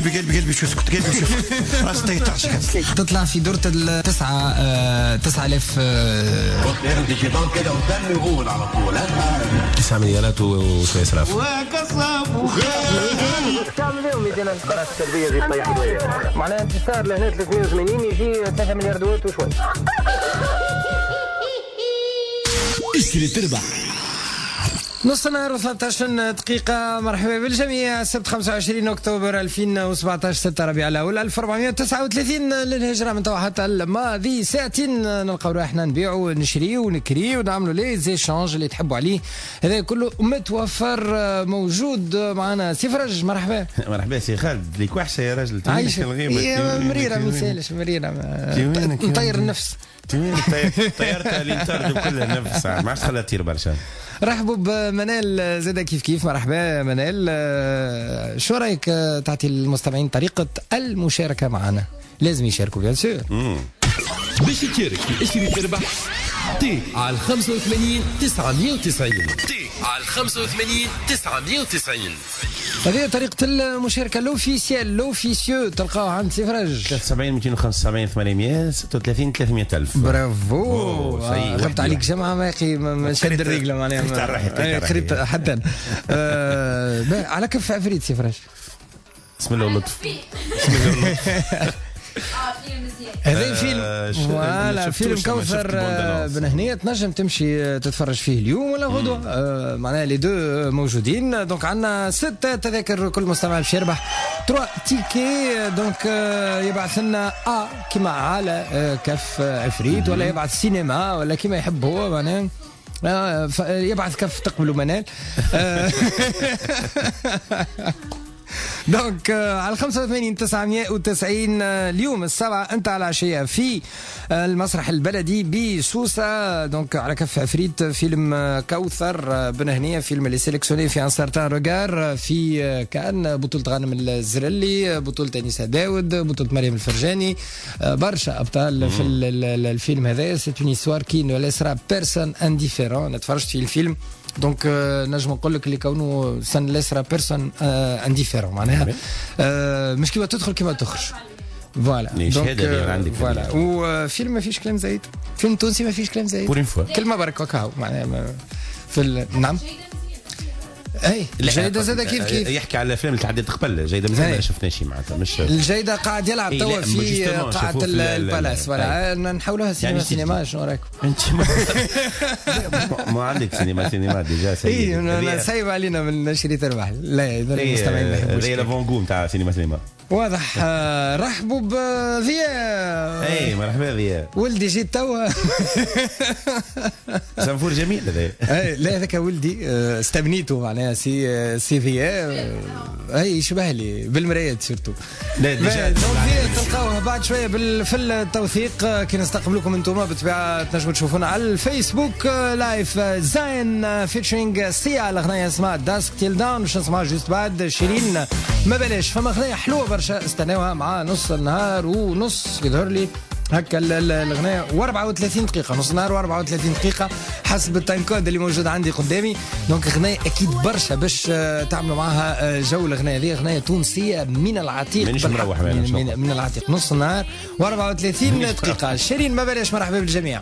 قلبي شو اسكت قلبي شوف راسي تيطعش تطلع في دورة 9000 كده وكان يقول على طول 9 مليارات وشوية اسراف. تعمل اليوم يدينا القناة السلبية دي طيح شوية معناها انتصار لهنا 380 يجي 3 مليار دوات وشوي. اشتري تربح. نص نهار و13 دقيقة. مرحبا بالجميع. السبت 25 أكتوبر 2017 6 ربيع الأول 1439 للهجرة. من توا حتى الماضي ساعتين نلقاو روحنا نبيعوا ونشريوا ونكريوا ونعملوا لي زيشانج اللي تحبوا عليه. هذا كله متوفر موجود معنا. سي فرج مرحبا. مرحبا سي خالد ليك وحشة يا راجل. عايش مريرة ما يسالش مريرة نطير النفس. طيرتها اللي نطرد كل النفس ما عادش خليها تطير برشا. رحبوا بمنال زادا كيف مرحبا منال. شو رايك تعطي المستمعين طريقة المشاركة معنا؟ لازم يشاركوا بيان سور. باش تشارك في اشتري تربح تي على 85 990 تي على 85 990. هذه طريقة المشاركة لوفيسيو تلقاوها عند سي فرج. 73 275 800 36 300 ألف. برافو. غبت عليك جمعة ما يقي ما شد الرجلة معناها. خريت حدا. على كف عفريت سي فرج. بسم الله اللطف. هذا فيلم فوالا فيلم كوثر بن هنية. تنجم تمشي تتفرج فيه اليوم ولا غدوة. معناها لي دو موجودين. دونك عندنا 6 تذاكر كل مستمع باش يربح 3 تيكي. دونك يبعث لنا كيما على كف عفريت ولا يبعث سينما ولا كيما يحب هو معناها. يبعث كف تقبلوا منال. دونك على 85 990 اليوم السبعة انت على العشية في المسرح البلدي بسوسة. دونك على كف عفريت فيلم كوثر بن هنية، فيلم اللي سيلكسيوني في ان سارتان روغار في كان بطولة غانم الزرلي، بطولة أنيسة داود، بطولة مريم الفرجاني، برشا أبطال في الفيلم هذا. سي اون هيستوار كي نو ليسرا بيرسون انديفيرون. تفرجت في الفيلم دونك نجم نقول لك اللي كونه سن ليسرا بيرسون انديفيرون معناها مش كيما تدخل كيما تخرج. فوالا دونك عندك فوالا. وفيلم ما فيش كلام زايد، فيلم تونسي ما فيش كلام زايد بور اون فوا كلمه برك وكاو معناها في نعم. اي الجيدة زاد كيف يحكي على الافلام اللي تعديت قبل. جيدة مازال ما شفناش معناتها مش الجيدة قاعد يلعب توا في قاعة البالاس. ولا نحولوها سينما شنو رايكم؟ انت ما عندك سينما ديجا اي انا سايب علينا من شريط الربح. لا المستمعين ما يحبوش زي لافونغوم تاع سينما واضح. رحبوا بضياء. اي مرحبا ضياء ولدي جيت توا. سنفور جميل هذا. لا هذاك ولدي استبنيته معناها سي ضياء. اي يشبه لي بالمرايات سورتو. لا ديجا تلقاوه بعد شويه في التوثيق كي نستقبلكم انتم بالطبيعه. تنجموا تشوفونا على الفيسبوك لايف. زين فيتشرينغ سيا الاغنيه اسمها داسك تيل داون. باش نسمعها جوست بعد شيرين ما بلاش. فما اغنيه حلوه برشا استناوها مع نص النهار ونص يظهر لي هكا الاغنيه و34 دقيقه. نص نهار و34 دقيقه حسب التايم كود اللي موجود عندي قدامي. دونك اغنيه اكيد برشا باش تعملوا معها جو. الاغنيه هذه اغنيه تونسيه من العتيق من العتيق. نص نهار و34 دقيقه. شيرين ما بلاش. مرحبا بالجميع.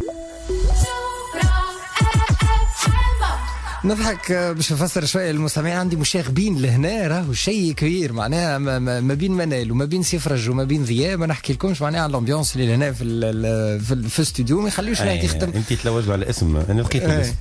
نضحك باش نفسر شويه المستمعين. عندي مشاغبين لهنا راهو شيء كبير معناها ما بين منال وما بين سيفرج وما بين ضياء. ما نحكي لكمش معناها على الامبيونس اللي هنا في الاستوديو ما يخليوش واحد يخدم. انت تلوجوا على اسم انا لقيت الاسم.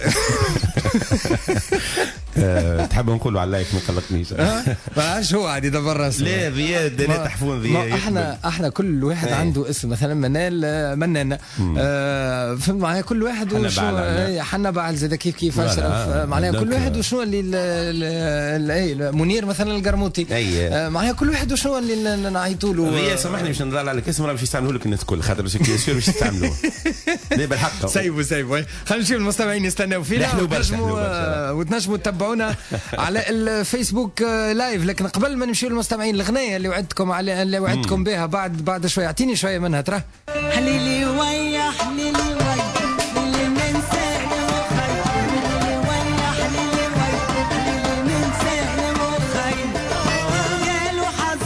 تحب نقولوا على اللايك ما قلقنيش. ما عادش هو عادي يدبر راسه. لا ضياء لا تحفون ضياء. احنا كل واحد عنده اسم. مثلا منان فهمت معايا. كل واحد وشو حنا بعل زاد كيف اشرف معناها. كل واحد وشنو اللي منير مثلا القرموطي معناها. كل واحد وشنو اللي نعيطوا له. ضياء سامحني باش نضل على الاسم راه باش يستعملوا لك الناس الكل خاطر باش يستعملوه. لا بالحق سيبوا خلينا نشوف المستمعين يستناو فينا. وتنجموا تتبعونا على الفيسبوك لايف. لكن قبل ما نمشيو للمستمعين الاغنيه اللي وعدتكم بها بعد شويه. اعطيني شويه منها ترى. حليلي ويا حليلي ويا اللي من سهل وخير. حليلي ويا حليلي ويا اللي من سهل وخير. قالوا حظ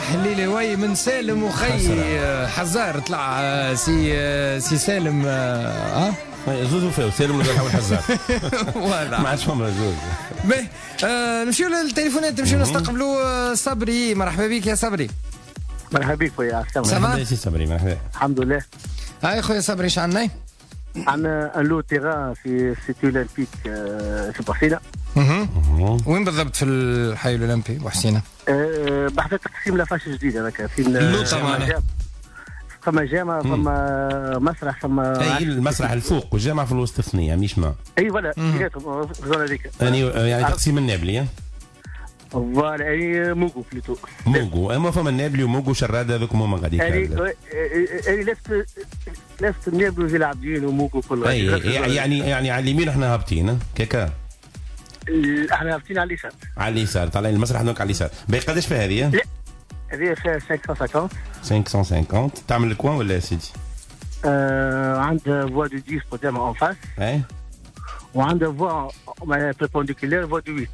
حليلي وي من سالم وخي حزار طلع سي سالم زوز وفاو سالم ولا حول حزار واضح ما عادش فما زوز. باهي نمشيو للتليفونات نمشيو نستقبلوا صبري. مرحبا بك يا صبري. مرحبا بك خويا مرحبا سي صبري. مرحبا الحمد لله. هاي خويا صبري اش عندنا؟ عندنا ان لو تيغان في سيتي اولمبيك في بحسينه. وين بالضبط في الحي الاولمبي بحسينه؟ بحث تقسيم لافاش جديد هذاك في فما جامع فما مسرح فما اي المسرح الفوق والجامع في الوسط الثنيه مش ما اي ولا في الزون هذيك يعني تقسيم النابلي فوالا يعني موغو بليتو موغو اما فما النابلي وموغو شراد هذوك هما غادي يعني لفت النابلي وزي العابدين وموغو كل يعني على اليمين احنا هابطين كيكا احنا هابطين على اليسار على اليسار طالعين المسرح هذوك على اليسار. باهي قداش في هذه؟ لا هذه فيها 550 تعمل الكوان ولا يا سيدي؟ عندها فوا دو 10 قدام اون فاس اي وعندها فوا بيربونديكولير فوا دو 8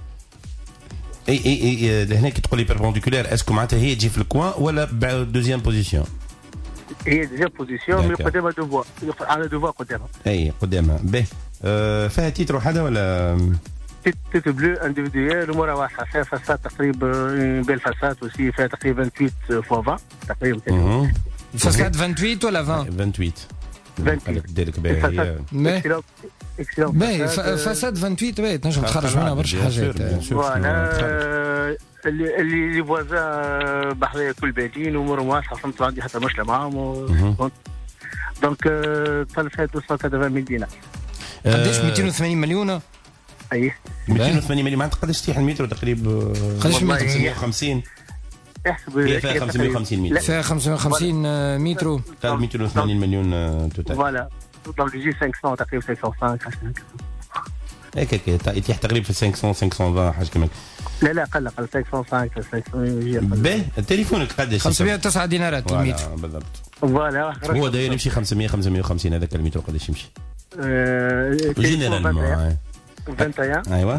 اي لهنا كي تقول لي بيربونديكولير اسكو معناتها هي تجي في الكوان ولا دوزيام بوزيسيون؟ هي دوزيام بوزيسيون مي قدامها دو فوا على دو فوا قدامها اي قدامها. باهي فيها تيتر وحده ولا تيتر بلو انديفيديوال ومورا واسعه فيها فاسات تقريبا بين فاسات وسي فيها تقريبا 28 فوا 20 تقريبا فاسات 28 ولا 20؟ 28 ديرك باهي باهي فاساد 28 باهي تنجم تخرج منها برشا حاجات. فوالا اللي فوازان بحذايا كل بادين وامورهم واضحه فهمت عندي حتى مشكله معاهم دونك طلع فيها 280 دينار. قداش 280 مليون؟ اي 280 مليون معناتها قداش تيح المترو تقريبا؟ قداش 550 احسب فيها 550 متر فيها 550 مترو 280 مليون توتال. فوالا دونك يجي 500 تقريبا 505 حاجه هكا يتيح تقريبا في 500 520 حاجه كمان. لا اقل 505 500 باهي تليفونك قداش؟ 509 دينارات المترو بالضبط. فوالا هو داير يمشي 500 550 هذاك المترو قداش يمشي؟ جينيرالمون 21 ايوا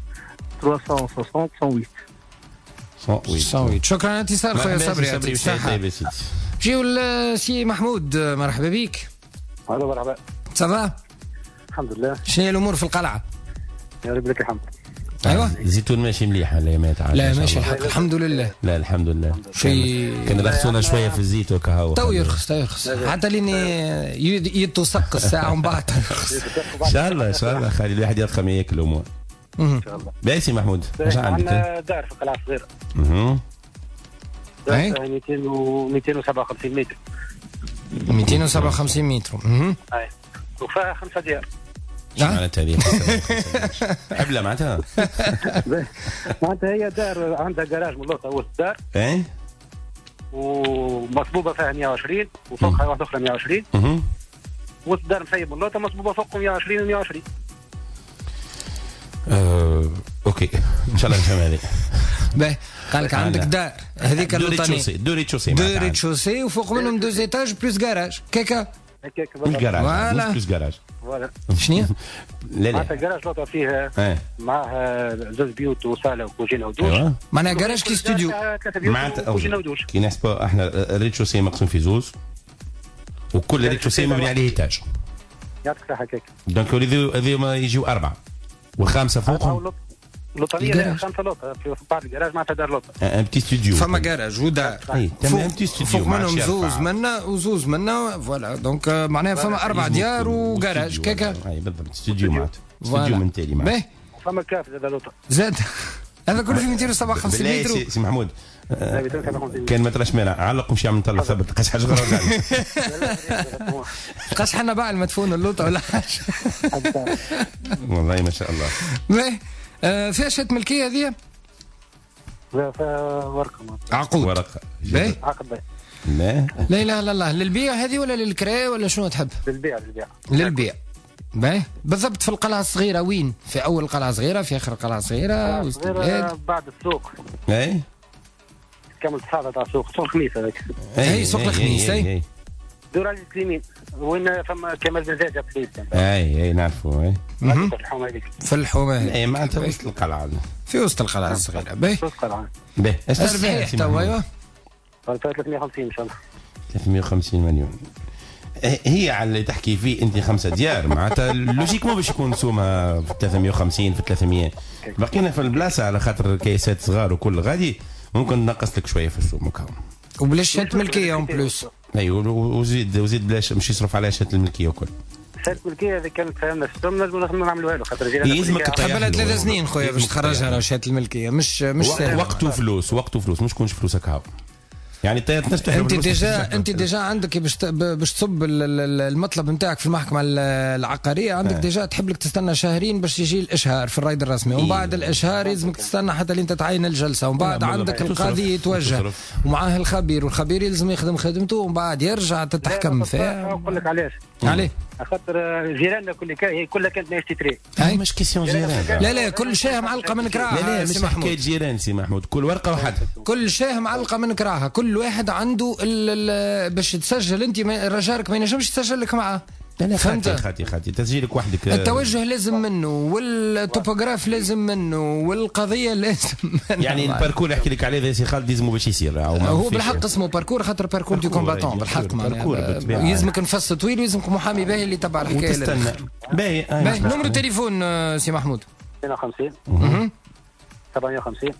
360 108 شكرا انتصار خويا صبري يعطيك الصحة. جيو السي محمود. مرحبا بك. هلا مرحبا. صافا الحمد لله. شنو هي الامور في القلعة؟ يا رب لك الحمد. ايوه الزيتون ماشي مليح ولا ما تعرف؟ لا ماشي الحق الحمد لله. لا الحمد لله شيء كان رخصونا شويه في الزيت وكهو تو يرخص حتى لين يتوسق الساعه ومن بعد ان شاء الله خلي الواحد يرقم ياكل امور ان شاء الله. باسي محمود اش عندك؟ عندنا دار في القلعه الصغيره. دار 257 متر 257 متر. اي وفيها 5 ديار. معناتها هذه حبلة معناتها هي دار عندها جراج من اللوطه وسط الدار اي ومصبوبه فيها 120 وفوقها واحده اخرى 120 وسط الدار مسيب من اللوطه مصبوبه فوق 120 و 120. اوكي ان شاء الله نفهم هذه. باهي قال لك عندك دار هذيك اللوطانيه دو ريتشوسي وفوق منهم 2 ايتاج بلوس جراج كيكا مش جراج بلوس جراج فوالا شنو؟ لا معناتها جراج لوطه فيها معها زوج بيوت وصاله وكوجينه ودوش. معناها جراج كي استوديو معناتها كوجينه ودوش. كي نحسبوا احنا الريتشوسي مقسوم في زوز وكل ريتشوسي مبني عليه ايتاج. يعطيك الصحه هكاك. دونك هذوما يجيو 4 والخامسه فوقهم لوطانيه 5 لوطه في بعض الجراج معناتها دار لوطه. ان بتي ستوديو فما جراج ودار فوق منهم زوز منا فوالا دونك معناها فما 4 ديار وجراج كيكا. اي بالضبط ستوديو معناتها ستوديو من تالي معناتها. فما كاف زاد لوطه زاد هذا كله في 257 متر. سي محمود كان ما تراش مانع علق مشي عم نطلع ثبت لقاش حاجه غير لقاش حنا باع المدفون اللوطه ولا حاجه. والله ما شاء الله. فيها شهاده ملكيه هذه؟ لا فيها ورقه عقود ورقه باهي عقد لا اله الا الله. للبيع هذه ولا للكراء ولا شنو تحب؟ للبيع باهي بالضبط. في القلعه الصغيره وين؟ في اول القلعه الصغيره في اخر القلعه الصغيره وسط البلاد بعد السوق. اي كامل صحافه تاع سوق الخميس هذاك. اي سوق الخميس اي دور على اليمين وين فما كمال بن زايد بليس. اي نعرفوا اي في الحومه اي معناتها وسط القلعه في وسط القلعه الصغيره. باهي وسط القلعه باهي الصحيح تو ايوه فيها 350 ان شاء الله. 350 مليون. هي على اللي تحكي فيه انت 5 ديار معناتها لوجيكمون باش يكون سومها في 350 في 300. بقينا في البلاصه على خاطر كيسات صغار وكل غادي ممكن نقص لك شويه في السوم هكا. وبلاش شهاده ملكيه اون بلوس. ايوه وزيد بلاش مش يصرف عليها شهاده الملكيه وكل. شهاده الملكيه اذا كانت فهمنا في السوم لازم نعملوها له خاطر يلزمك قبل 3 سنين خويا باش تخرجها راه شهاده الملكيه مش وقت وفلوس مش تكونش فلوسك هاو. يعني انت ديجا عندك باش تصب المطلب نتاعك في المحكمه العقاريه عندك ديجا تحب لك تستنى شهرين باش يجي الاشهار في الرايد الرسمي ومن بعد الاشهار لازمك تستنى حتى لين تتعين الجلسه ومن بعد عندك القاضي يتوجه ومعاه الخبير والخبير يلزم يخدم خدمته ومن بعد يرجع تتحكم فيها. نقول لك علاش عليه خاطر جيراننا كلها كانت ماشي تري. مش كيسيون جيران. لا كل شاه معلقه من كراهها. لا مش حكايه جيران سي محمود كل ورقه وحدها. كل شاه معلقه من كراهها كل واحد عنده باش تسجل انت رجارك ما ينجمش تسجل لك معاه. لا خاتي تسجيلك وحدك. التوجه لازم منه والتوبوغراف لازم منه والقضيه لازم منه. يعني الباركور يحكي لك عليه سي خالد لازم باش يصير هو بالحق اسمه باركور خاطر باركور دي كومباتون بالحق معناها يلزمك نفس طويل ويلزمك محامي باهي اللي يتبع الحكايه. وتستنى باهي نمر التليفون سي محمود 52 750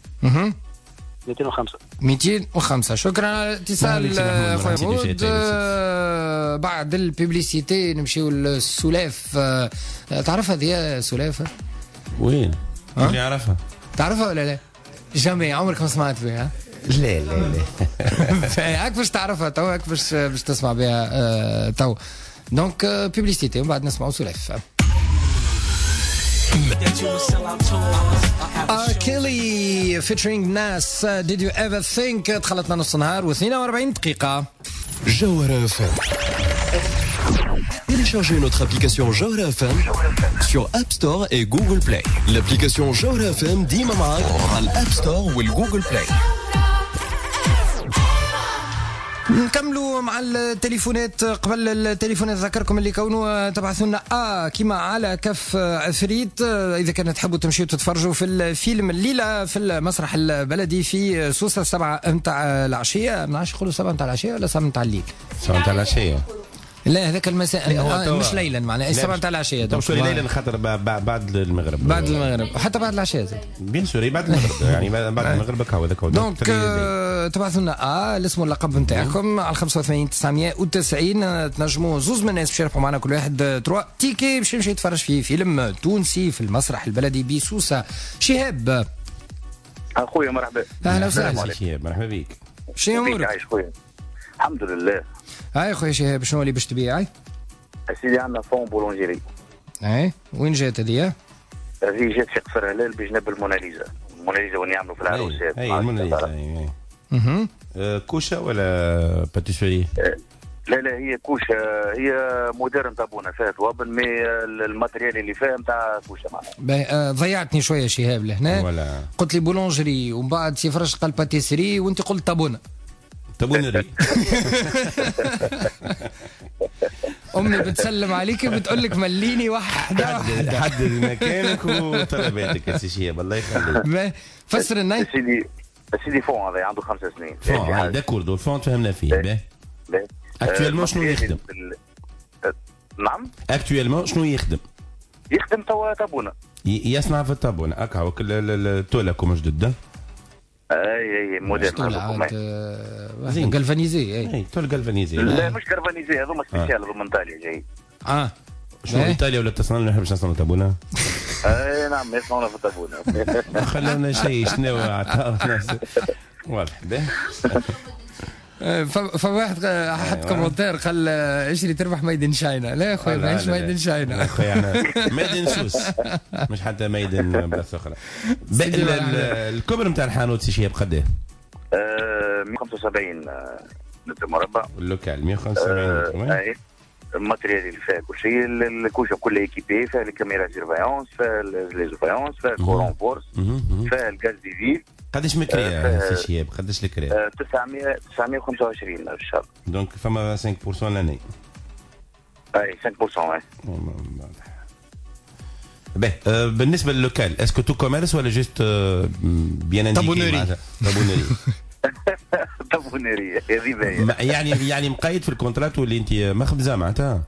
205. شكرا على الاتصال خويا محمود. بعد الببليسيتي نمشيو للسلاف. تعرف هذه سلاف؟ وين؟ اللي يعرفها تعرفها ولا لا؟ جامي عمرك ما سمعت بها؟ لا هاك باش تعرفها تو هاك باش تسمع بها تو. دونك ببليسيتي ومن بعد نسمعوا سلاف. R. Kelly featuring Nas. Did you ever think? دخلتنا نص نهار و42 دقيقة. Jawhara FM. Téléchargez notre application Jawhara FM sur App Store et Google Play. L'application Jawhara FM ديما معاك على الأب ستور والجوجل بلاي. نكملوا مع التليفونات. قبل التليفونات ذكركم اللي كونوا تبعثوا لنا كيما على كف عفريت اذا كانت تحبوا تمشيوا تتفرجوا في الفيلم الليله في المسرح البلدي في سوسه 7 نتاع العشيه. ما نعرفش نقولوا 7 نتاع العشيه ولا 7 نتاع الليل. 7 نتاع العشيه. لا هذاك المساء مش ليلا معناها 7 نتاع العشيه. توصل ليلا خاطر بعد المغرب. بعد المغرب حتى بعد العشيه زاد. بيان سوري بعد المغرب يعني بعد المغرب هكا هذاك. دونك تبعثوا لنا الاسم واللقب نتاعكم على 85 990 تنجموا زوز من الناس باش يربحوا معنا كل واحد 3 تيكي باش يمشي يتفرج في فيلم تونسي في المسرح البلدي بسوسه. شهاب اخويا مرحبا. اهلا وسهلا شهاب مرحبا بك. شنو امورك؟ عايش خويا الحمد لله. هاي خويا شهاب شنو اللي باش تبيع؟ سيدي عندنا فون بولونجيري. اي وين جات هذه؟ هذه جات في قصر هلال بجنب الموناليزا وين يعملوا في العروسات. اي الموناليزا. كوشه ولا باتيسوري؟ لا هي كوشه. هي مودرن تابونا فيها توابل مي الماتريال اللي فيها نتاع كوشه معناها. ضيعتني شويه شهاب لهنا ولا. قلت لي بولونجري ومن بعد سي فرش قال باتيسري وانت قلت تابونا. تابونري. امي بتسلم عليك بتقول لك مليني واحده حدد مكانك وطلباتك يا سي شهاب الله يخليك. فسر لنا سيدي فون هذا عنده 5 سنين. فون داكور الفون تفهمنا فيه. باهي اكتويلمون شنو يخدم؟ نعم اكتويلمون شنو يخدم توا تابونا. يصنع في التابونه هكا هو التولكم جدد. اي موديل زين جالفانيزي. اي تول جالفانيزي. لا مش جالفانيزي هذوما سبيسيال هذوما ايطاليا جاي. شنو ايطاليا ولا تصنع لنا باش نصنعوا تابونه؟ اي نعم يصنعونا في التابونه. خلونا شيء شنو عطاونا واضح. باهي فواحد حط كومنتير قال اشري تربح ميدن شاينا. لا يا اخويا ماهيش ميدن شاينا اخويا انا ميدن سوس مش حتى ميدن بلاصه اخرى. الكبر نتاع الحانوت سي شهاب قداه؟ 175 متر مربع. اللوكال 175 متر. اي الماتريال اللي فيها كل شيء. الكوشه كلها ايكيبي فيها الكاميرا سيرفايونس فيها لي سيرفايونس فيها الكورون فورس فيها الغاز دي فيل. قداش مكريه سي شهاب قداش الكريه؟ 925 في الشهر. دونك فما 5% لاني. اي 5% اي. باهي بالنسبه للوكال اسكو تو كوميرس ولا جوست بيان انديكي؟ تابونري. تابونري. طابونيريه هذه باهيه. يعني مقيد في الكونترات واللي انت مخبزه معناتها.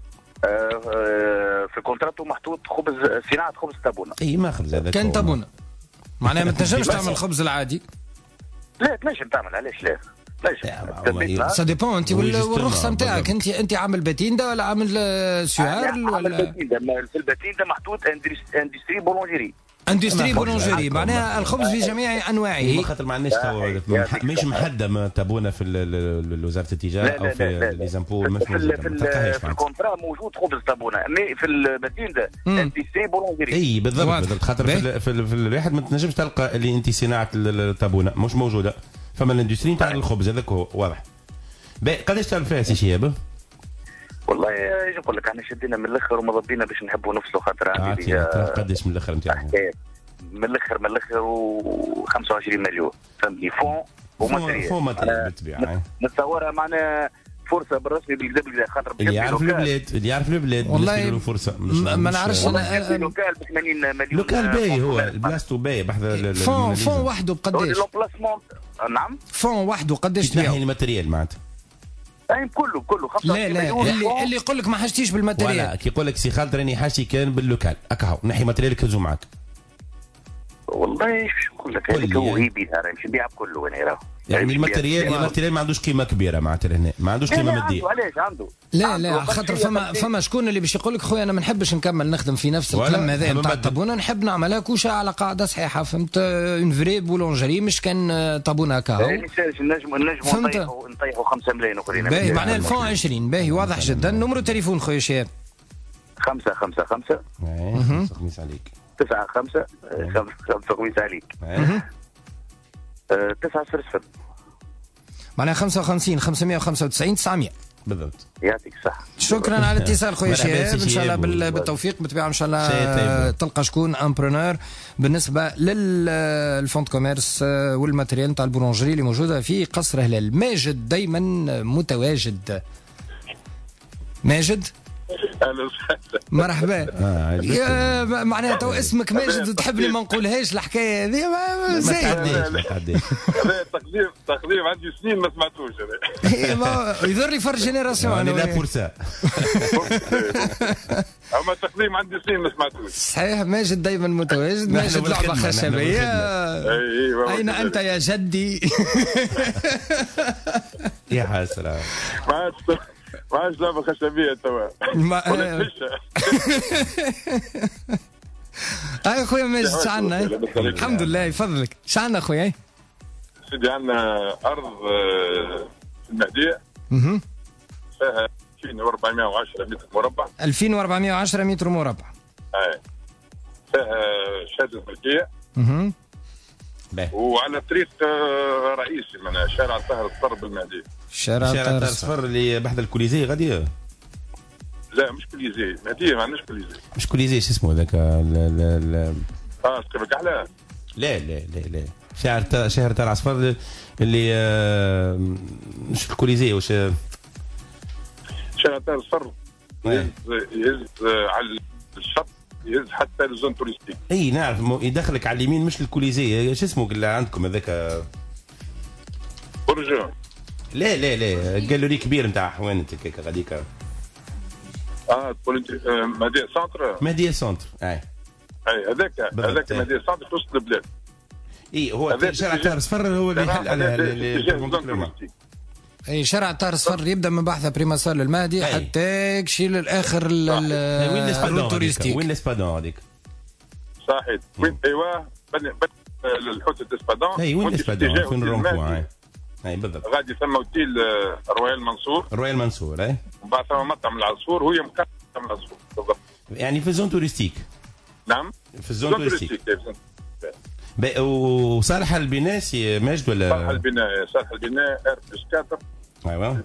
في الكونترات محطوط خبز صناعه خبز طابونه. اي مخبز هذاك كان طابونه معناها ما تنجمش تعمل الخبز العادي. لا تنجم تعمل، علاش لا؟ سا ديبون انت والرخصه نتاعك. انت عامل باتيندا ولا عامل سوار ولا؟ عامل باتيندا. في الباتيندا محطوط اندستري بولونجيري. اندستري بولونجيري معناها الخبز بجميع انواعه. خاطر ما عندناش مش محدده تابونه في وزاره التجاره او في ليزامبو. في الكونترا موجود خبز تابونه، مي في الباتيندا اندستري بولونجيري. اي بالضبط. خاطر في الواحد ما تنجمش تلقى اللي انت صناعه التابونه مش موجوده. فما الاندستري نتاع الخبز هذاك هو واضح. قداش تعرف فيها سي شياب؟ والله ايش نقول لك، احنا شدينا من الاخر وما ضبينا باش نحبوا نفسلوا. خاطر عندي قداش من الاخر نتاعك؟ من الاخر و 25 مليون فهمتني. فون وماتريال. فون ماتريال بالطبيعه. نتصورها معنا فرصه بالرسمي بالكذا خاطر اللي يعرف البلاد والله فرصه. ما نعرفش انا لوكال ب 80 مليون. لوكال باهي هو بلاصتو باهي بحذا فون وحده بقداش؟ نعم فون وحده قداش تبيع الماتريال معناتها؟ كله 25 مليون. لا اللي يقول لك ما حاجتيش بالماتريال. ولا كي يقول لك سي خالد راني حاجتي كان باللوكال اكاو نحي ماتريالك هزو معاك. والله ايش نقول لك، هذيك هو يبيعها راه مش نبيع كله انا راه. يعني الماتريال ما عندوش قيمه كبيره معناتها هنا، ما عندوش قيمه ماديه. علاش عنده؟ لا خاطر فما شكون اللي باش يقول لك خويا انا ما نحبش نكمل نخدم في نفس الكلام هذا نتاع الطابونه، نحب نعملها كوشه على قاعده صحيحه. فهمت؟ اون فري بولونجري مش كان طابونه هكا. نجموا نطيحوا 5 ملايين اخرين. باهي معناها الفون 20 باهي واضح جدا. نمرو تليفون خويا شهاب 555 خميس عليك 95 5 خميس عليك 900 معناها 55 595 900 بالضبط. يعطيك الصحة. شكرا على الاتصال خويا شهاب. ان شاء الله بالتوفيق بالطبيعه. ان شاء الله تلقى شكون امبرونور بالنسبه للفونت كوميرس والماتريال نتاع البولونجري اللي موجوده في قصر هلال. ماجد دايما متواجد. ماجد اهلا وسهلا. مرحبا. يا معناها تو اسمك ماجد وتحبني ما نقولهاش الحكايه هذه ما تعديش. تقديم عندي سنين ما سمعتوش انا. يضر يفرج جينيراسيون. انا لا فرصه. اما تقديم عندي سنين ما سمعتوش. صحيح ماجد دائما متواجد. ماجد لعبه خشبيه. اين انت يا جدي؟ يا حسره. ما عادش لعبة خشبية توا. هاي خويا ماجد شعنا. الحمد لله يفضلك. شعنا خويا؟ سيدي عندنا أرض في المهدية فيها 2410 متر مربع. 2410 متر مربع. فيها شهادة ملكية. وعلى طريق رئيسي من شارع طاهر الصفر بالمهدية. شارع طاهر الصفر اللي بحذا الكوليزي غادي؟ لا مش كوليزي، مهدية ما عندناش كوليزي. مش كوليزي شو اسمه ذاك سكبك على؟ لا شهر طاهر الصفر اللي مش الكوليزي وش شارع طاهر الصفر يهز على الشط يهز حتى لزون توريستيك. اي نعرف يدخلك على اليمين مش الكوليزي. شو اسمه اللي عندكم هذاك؟ برج. لا جالوري كبير نتاع حوانت هكاك غاديك. تقول انت مهدية سنتر؟ مهدية سنتر اي هذاك مهدية سنتر في وسط البلاد. اي هو شارع طاهر الصفر هو اللي يحل على اي شارع طاهر الصفر يبدا من بحثه بريماسار للمهدي حتى يمشي للاخر التوريستيك. وين لاسبادون هذيك؟ صحيح. وين ايوه الحوت الاسبادون. اي وين لاسبادون فين الرومبوان. اي بالضبط. غادي ثم اوتيل رويال منصور. اي ومن بعد ثم مطعم العصفور وهي مكان العصفور بالضبط. يعني في الزون توريستيك. نعم في الزون توريستيك. وصالح البناء سي ماجد ولا؟ صالح البناء R+4. ايوه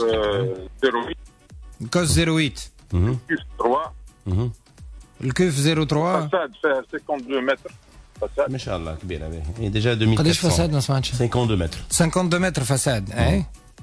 كوس 08 كيف 3 الكيف 03 فساد فيها 52 متر. فساد ما شاء الله كبيره باهي. هي ديجا 2400. قداش فساد ما سمعتش؟ 52 متر. 52 متر فساد. اي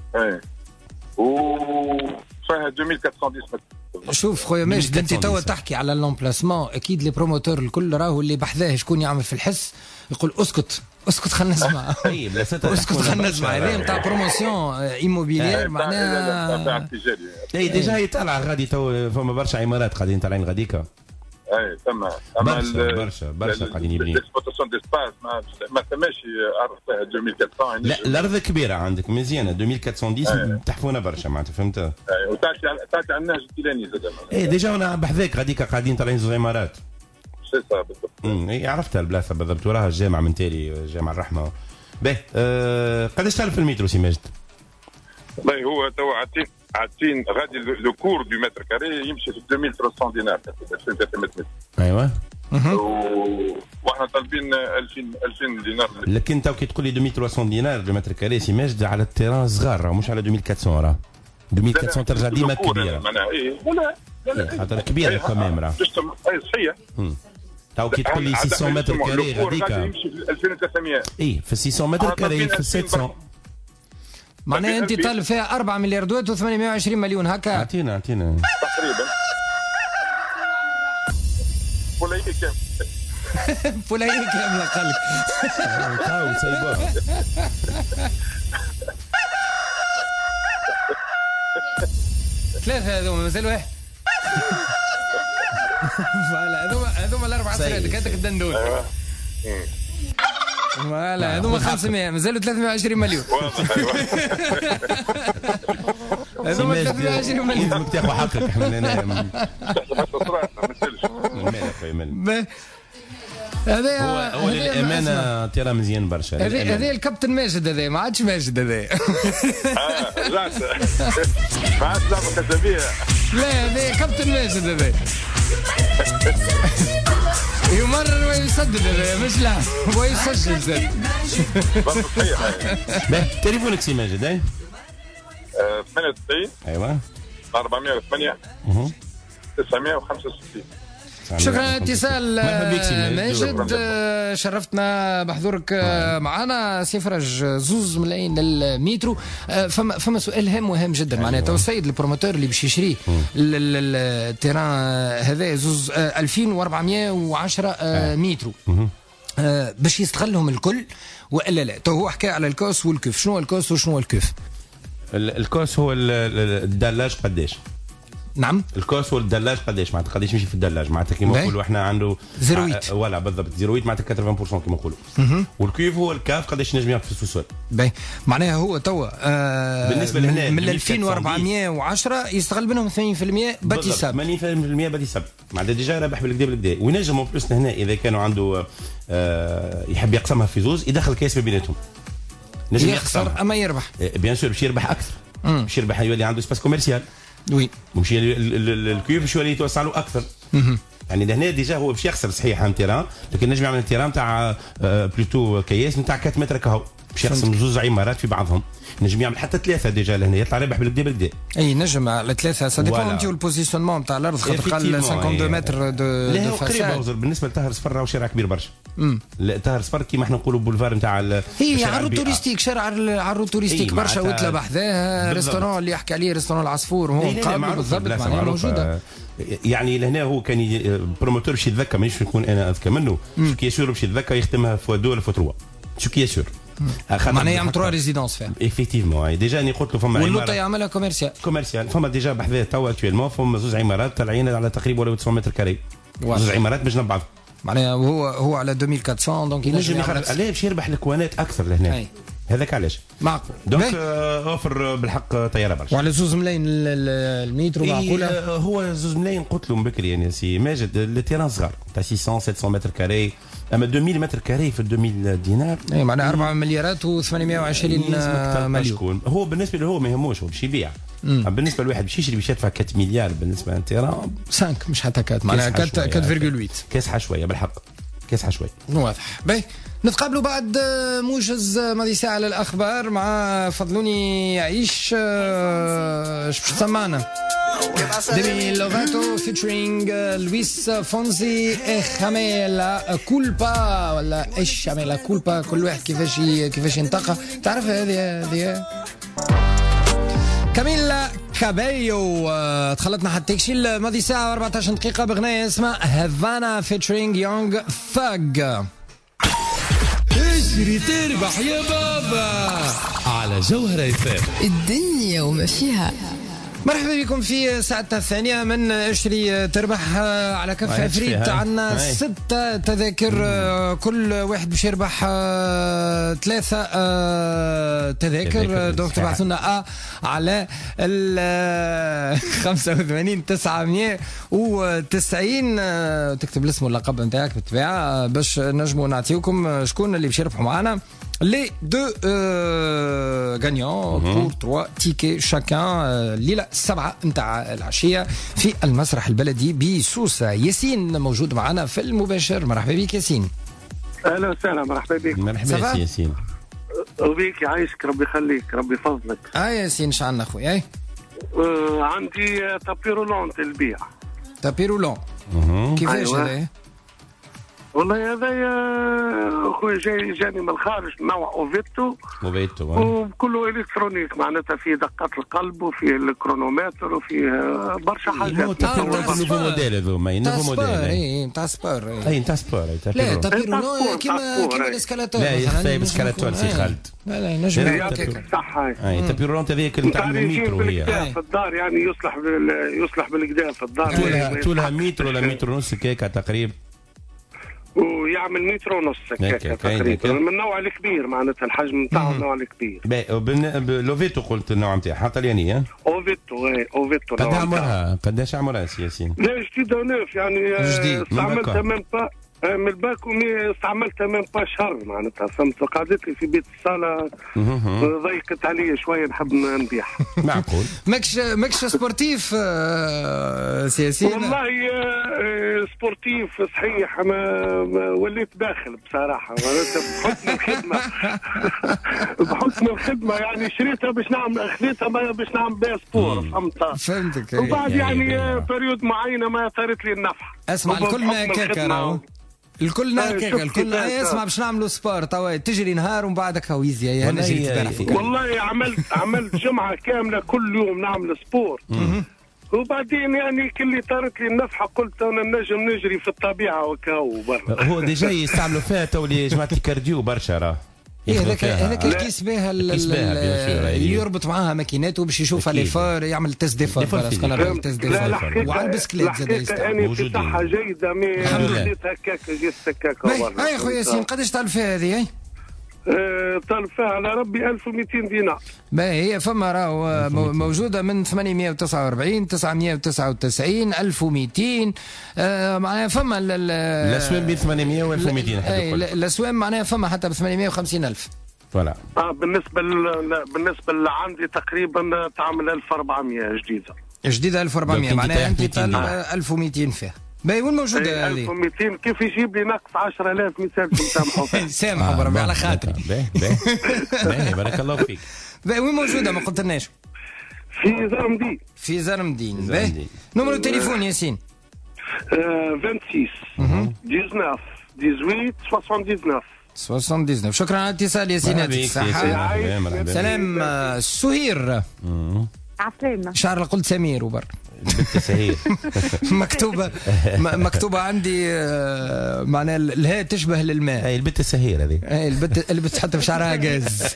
وفيها 2410 متر. شوف خويا ماجد انت توا تحكي على لومبلاسمون. اكيد لي بروموتور الكل راهو اللي بحذاه شكون يعمل في الحس يقول اسكت اسكت خلينا نسمع. اي بلاصتها اسكت خلينا نسمع. هذه نتاع بروموسيون ايموبيليير معناها. اي ديجا يطلع غادي تو فما برشا عمارات قاعدين طالعين غاديكا. اي تما برشا قاعدين يبنيو. الاكسبلوطاسيون ديسباس ما ثماش ارض 2400. لا الارض كبيره عندك مزيانه 2410 تحفونا برشا معناتها فهمت. اي وتعطي على النهج الكيلاني زاد. اي ديجا انا بحذاك غاديكا قاعدين طالعين زوج عمارات. سي صا بالضبط. اي عرفتها البلاصه بالضبط وراها الجامع من تالي جامع الرحمه. باهي قداش تعرف في المترو سي ماجد؟ والله هو تو عاطين غادي لو كور دو متر كاري يمشي في 2300 دينار 2300 متر. ايوه واحنا طالبين 2000 دينار. لكن تو كي تقول لي 2300 دينار دو متر كاري سي ماجد على التيران صغار مش على 2400 راه 2400 ترجع ديما كبيره. معناها ايه لا خاطر كبيره كمان راه. اي صحيح. تو كي تقول لي 600 متر كاري غاديك يمشي في 2300. اي في 600 متر كاري في 700 معناها انت طالب فيها 4 ملياردات و820 مليون هكا. اعطينا تقريبا. ولا هيك كم فولايك كامله قالك تاو سايبوها. ثلاثة هذوما مازال واحد. فوالا هذوما الأربع سنوات كاتك الدندون. فوالا هذوما 500 مازالوا 320 مليون. هذوما 320 مليون. لازمك تاخذ حقك احنا هنا. هذا هو للامانه ترى مزيان برشا. هذا الكابتن ماجد هذا ما عادش ماجد هذا. رجعت ما عادش لعبه كذابيه. لا هذا كابتن ماجد هذا. يمرر ويسدد هذا مش لاعب ويسجل زاد. صحيح. تليفونك سي ماجد اي 98 ايوه 408 965. شكرا اتصال ماجد شرفتنا بحضورك معنا. سي فرج 2 ملايين للمترو. فما سؤال هام جدا معناها تو السيد البروموتور اللي باش يشري التيران هذا 2410 مترو باش يستغلهم الكل والا لا؟ تو هو حكى على الكوس والكف. شنو الكوس وشنو الكف؟ الكوس هو الدلاج قداش؟ نعم الكوس هو الدلاج قداش معناتها قداش يمشي في الدلاج معناتها كيما نقولوا احنا عنده 08 ولا بالضبط 08 معناتها 80% كيما نقولوا. والكيف هو الكاف قداش نجم يعطي في السوسول. باهي معناها هو توا بالنسبه لهنا من 2410 يستغل منهم 80% باتي ساب 80% باتي ساب معناتها ديجا رابح بالكدا وينجم بلوس هنا اذا كانوا عنده يحب يقسمها في زوز يدخل كاس ما بيناتهم نجم يخسر اما يربح بيان سور باش يربح اكثر باش يربح يولي عنده سباس كوميرسيال. وي مشي الكيوف باش يولي يتوسع له اكثر. يعني لهنا ديجا هو باش يخسر صحيح عن تيران لكن نجم يعمل تيران تاع بلوتو كياس نتاع 4 متر كهو باش يقسم زوج عمارات في بعضهم. نجم يعمل حتى 3 ديجا لهنا يطلع رابح بالكدا. اي نجم على 3 سا ديبون انت والبوزيسيونمون تاع الارض خاطر قال 52 متر دو فاساد. بالنسبه لطاهر صفر راهو شارع كبير برشا. طاهر صفر كيما احنا نقولوا بولفار نتاع هي عرو توريستيك شارع عرو توريستيك برشا وتلا بحذاه ريستورون اللي يحكي عليه ريستورون العصفور هو مقابل بالضبط معناها موجوده. يعني لهنا هو كان بروموتور باش يتذكى مانيش نكون انا اذكى منه كي سور باش يتذكى يختمها في 2 ولا في 3 شو كي سور معناها يعمل 3 ريزيدونس فيها ايفيكتيفمون. ديجا اني قلت له فما واللوطه يعملها كوميرسيال فما ديجا بحذاه توا اكtuellement فما زوج عمارات طالعين على تقريبا ولا 900 متر كاري زوج عمارات باش جنب بعض معناها هو على 2400 دونك ينجم يخرج عليه باش يربح الكوانات اكثر لهنا. هذاك علاش معقول دونك اوفر بالحق طياره برشا. وعلى 2 ملايين المترو معقوله. هو 2 ملايين قلت له بكري يعني سي ماجد التيران صغار تاع 600 700 متر كاري اما 2000 متر كاري في 2000 دينار اي معناها 4 مليارات و820 مليون. هو بالنسبه له هو ما يهموش هو باش يبيع. بالنسبه لواحد باش يشري باش يدفع 4 مليار بالنسبه للتيران 5 مش حتى 4 معناها 4.8 كاسحه شويه بالحق كاسحه شويه واضح. باهي نتقابلوا بعد موجز ماضي ساعه على الاخبار مع فضلوني يعيش اش باش سمعنا ديمي لوفاتو فيتشرينج لويس فونزي خاميلا كولبا ولا ايش خاميلا كولبا كل واحد كيفاش ينطقها تعرف هذه كاميلا كابيو. دخلتنا حتى تكشي الماضي ساعه 14 دقيقه بغنايه اسمها هافانا فيتشرينج يونغ ثاغ. اشتري تربح يا بابا على جوهرة FM. الدنيا وما فيها. مرحبا بكم في ساعتنا الثانية من اشتري تربح على كف عفريت. عندنا 6 تذاكر، كل واحد باش يربح 3 تذاكر. دونك تبعثوا لنا على ال 85 990 تكتب الاسم واللقب نتاعك بالطبيعة باش نجموا نعطيوكم شكون اللي باش يربحوا معنا les 2 gagnants pour 3 tickets chacun ليلة 7 نتاع العشية في المسرح البلدي بسوسة. ياسين موجود معنا في المباشر. مرحبا بك ياسين. اهلا وسهلا. مرحبا بك. مرحبا بك ياسين. وبيك يعيشك ربي يخليك ربي يفضلك. ياسين شعلنا خويا. عندي تابي رولون البيع. تابي رولون كيفاش هذا؟ والله هذا يا اخويا جاني من الخارج نوع اوفيتو وكله الكترونيك، معناتها فيه دقات القلب وفيه الكرونومتر وفيه برشا حاجات. نوفو موديل هذوما نوفو موديل نتاع سبور. نتاع سبور. لا تابيرو كيما الاسكالاتور. لا يخفي باسكالاتور سي خالد. لا نجم هكاك صح. هاي تابيرو هذيك نتاع المترو هي في الدار، يعني يصلح بالكدا في الدار. طولها متر ولا متر ونص كيكه تقريبا، ويعمل متر ونص تقريبا من النوع الكبير، معناتها الحجم نتاعو النوع الكبير. لوفيتو قلت النوع نتاعها طليانيه. اوفيتو قداش عمرها ياسين؟ لا جديده نوف، يعني استعملتها من من الباك استعملتها من شهر، معناتها فهمت. قعدت لي في بيت الصاله ضيقت علي شويه، نحب نبيعها. معقول. ماكش سبورتيف سياسي؟ والله سبورتيف صحيح، ما وليت داخل بصراحه، بحكم الخدمه يعني شريتها باش نعمل، خذيتها باش نعمل بها سبور، فهمتك. وبعد يعني بريود معينه ما صارت لي النفع. اسمع الكل ما كاكا الكل هكاك، الكل اسمع باش نعملوا سبور توا تجري نهار ومن بعدك هويزيا والله عملت جمعه كامله كل يوم نعمل سبور. وبعدين يعني كل طارت لي النفحه قلت انا نجم نجري في الطبيعه وكاو برا. هو ديجا يستعملوا فيها تو جماعه الكارديو برشا راه. هذاك الكيس بها اللي يربط معاها ماكينات وباش يشوفها لي فار، يعمل تيست دي فار. وعلى البسكليت زاد يستعمل. موجود صحه جيده. خليت هكاك جيت هكاك. اي خويا ياسين قداش طالب فيها هذه؟ طالب فيها على ربي 1200 دينار. باهي هي فما راهو موجوده من 849 999 1200. معناها فما الاسوام ب 800 و 1200. الاسوام معناها فما حتى ب 850,000. فوالا. بالنسبه اللي عندي تقريبا تعمل 1400 جديده 1400 معناها انت طالب 1200 فيها. باهي وين موجوده هذه؟ 1200 كيف يجيب لي نقص 10,000 مثال سامحوا. سامحوا بربي على خاطري. باهي بارك الله فيك. باهي وين موجوده ما قلتلناش؟ في زرمدين. باهي نمرو التليفون ياسين؟ 26 19 18 79. شكرا على الاتصال ياسين. يعطيك الصحة. سلام. سهير. عسلامة. شعر قلت سمير وبر. البت سهير. مكتوبة عندي معناها الهاء تشبه للماء. اي البت سهير هذه. اي البت اللي بتحط في شعرها غاز.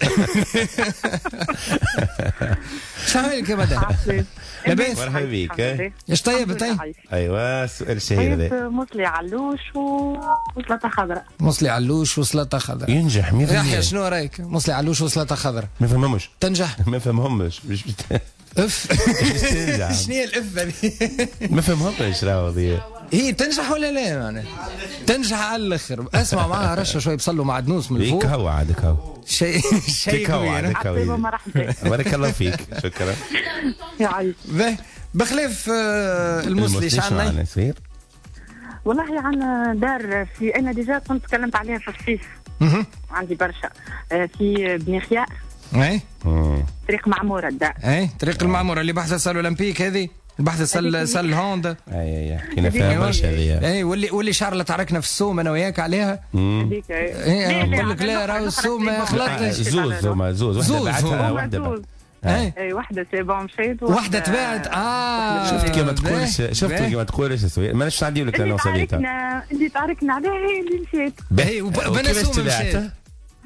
شعرك يا مدام. لاباس. مرحبا بك. ايش طيب طيب؟ ايوه السؤال الشهير هذا. مصلي علوش وسلطة خضراء. مصلي علوش وسلطة خضراء. ينجح 100%. يحيى شنو رايك؟ مصلي علوش وسلطة خضراء. ما فهمهمش. تنجح؟ ما فهمهمش. مش اف. شنو هي الاف هذه؟ ما فهمهمش راهو هذه. هي تنجح ولا لا يعني؟ تنجح على الاخر. اسمع معها رشه شوي بصلوا معدنوس من فوق. هو عادك هو. شيء كبير. بارك الله فيك. شكرا. بخلاف المصلي شعنا والله عندنا دار في انا ديجا كنت تكلمت عليها في الصيف. عندي برشا في بني خيار. اي طريق معموره الدار. اي طريق المعموره اللي بحث سال اولمبيك هذه. البحث سال هوندا. اي كنا فيها برشا هذه. اي واللي شعر تعركنا في السوم انا وياك عليها. اي نقول لك لا راهو السوم ما خلطش. زوز واحده اي واحده سيبون مشيت. واحده تباعت. شفت كيما تقولش. ما تقولش ماناش نعديو لك انا وصليتها. اللي تعاركنا عليها هي اللي مشيت. باهي وبنسوم مشيت.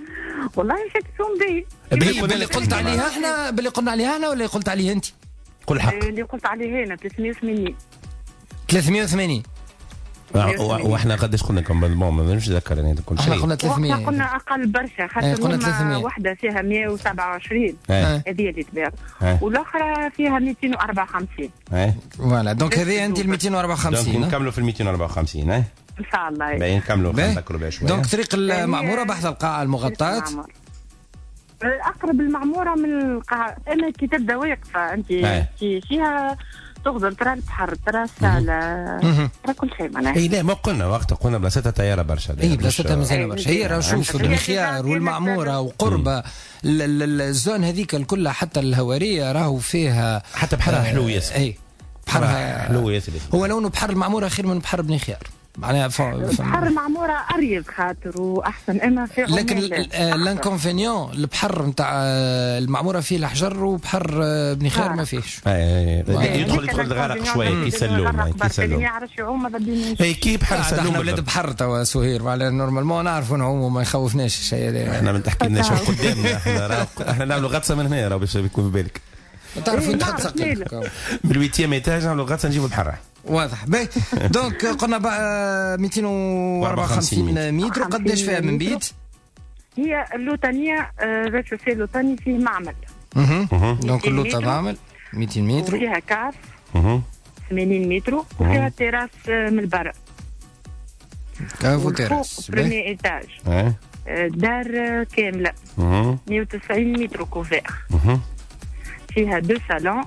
والله مشيت سوم باللي قلت عليها احنا، باللي قلنا عليها احنا ولا قلت عليه انت؟ كل حق اللي قلت عليه هنا 380. 380 واحنا قداش قلنا كومبوندمون؟ ما نتذكر انا كل شيء. احنا قلنا 300. احنا قلنا اقل برشا، خاطر واحده فيها 127 هذه اللي تباع، والاخرى فيها 254. فوالا دونك هذه انت ال 254. دونك نكملوا في ال 254. ان شاء الله. باين نكملوا نذكروا بها شويه. دونك طريق المعموره بحث القاعه المغطاه. اقرب المعموره من القاعه. انا كي تبدا واقفه انت فيها تغدر ترى البحر، ترى السالة، ترى كل شيء معناها. اي لا ما قلنا وقتها، قلنا بلاصتها طياره برشا. اي بلاصتها مزيانه برشا. هي راه شوف بنخيار والمعموره وقربه الزون هذيك الكلها، حتى الهواريه راهو فيها، حتى بحرها حلو ياسر. اي بحرها حلو ياسر. هو لونه بحر المعموره خير من بحر بنخيار معناها. بحر المعموره اريب خاطر واحسن، اما في لكن الانكونفينيون البحر نتاع المعموره فيه الحجر، وبحر بنخيار ما فيهش. يدخل غرق شويه كيسلوم كيسلوم. ما يعرفش يعوم هذا اي كي بحر سلوم. احنا ولاد بحر توا سهير، معناها نورمالمون نعرفوا نعوموا ما يخوفناش الشيء هذا. احنا ما تحكيلناش قدامنا، احنا نعملوا غطسه من هنا راه باش يكون في بالك. تعرفوا انت تحط سقف من الويتيام ايتاج نعملوا غطسه نجيبوا البحر. واضح. باهي دونك قلنا 254 متر. قداش فيها من بيت؟ هي اللوطانيه ريتشوسي اللوطاني فيه معمل. دونك اللوطه معمل 200 متر، وفيها كاف 80 متر، وفيها تيراس من البر. كاف وتيراس. بريمي ايتاج. دار كامله 190 متر كوفير. فيها 2 صالون،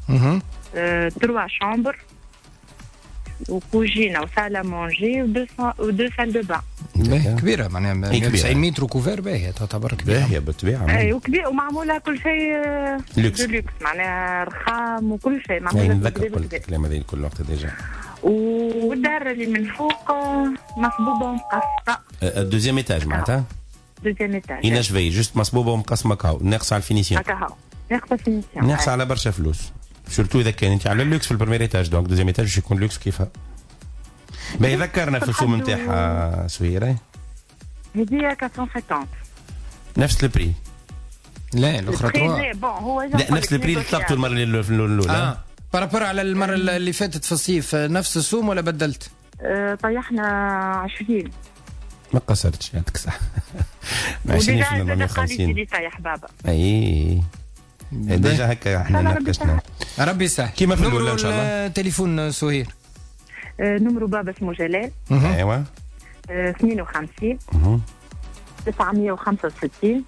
3 شامبر، وكوجينه وسالة مونجي ودو سال دو بان. كبيره معناها 190 متر كوفير. باهيه تعتبر كبيره. باهيه بالطبيعه. اي وكبير ومعموله كل شيء لوكس معناها رخام وكل شيء معموله. نذكر كل الكلام هذا كل وقت ديجا. والدار اللي من فوق مصبوبه ومقصه. الدوزيام ايتاج معناتها. دوزيام ايتاج. ينشفي جوست مصبوبه ومقسمه كاو، ناقصه على الفينيسيون. ناقصه الفينيسيون. ناقصه على برشا فلوس. سورتو اذا كان انت على اللوكس في البريمير ايتاج، دونك دوزيام ايتاج باش يكون لوكس كيفها. باهي ذكرنا في السوم نتاعها سويره. هذه 450 نفس البري. لا الاخرى 3. لا نفس البري اللي طلبته المره الاولى. بارابور على المره اللي فاتت في الصيف نفس السوم ولا بدلت؟ طيحنا 20. ما قصرتش يعطيك صح. 20 في 450 اللي طيح بابا. اي ديجا هكا احنا ناقشنا. ربي يسهل. كيما في الاولى ان شاء الله. تليفون سهير. نمرو بابا اسمه جلال. ايوا 52 965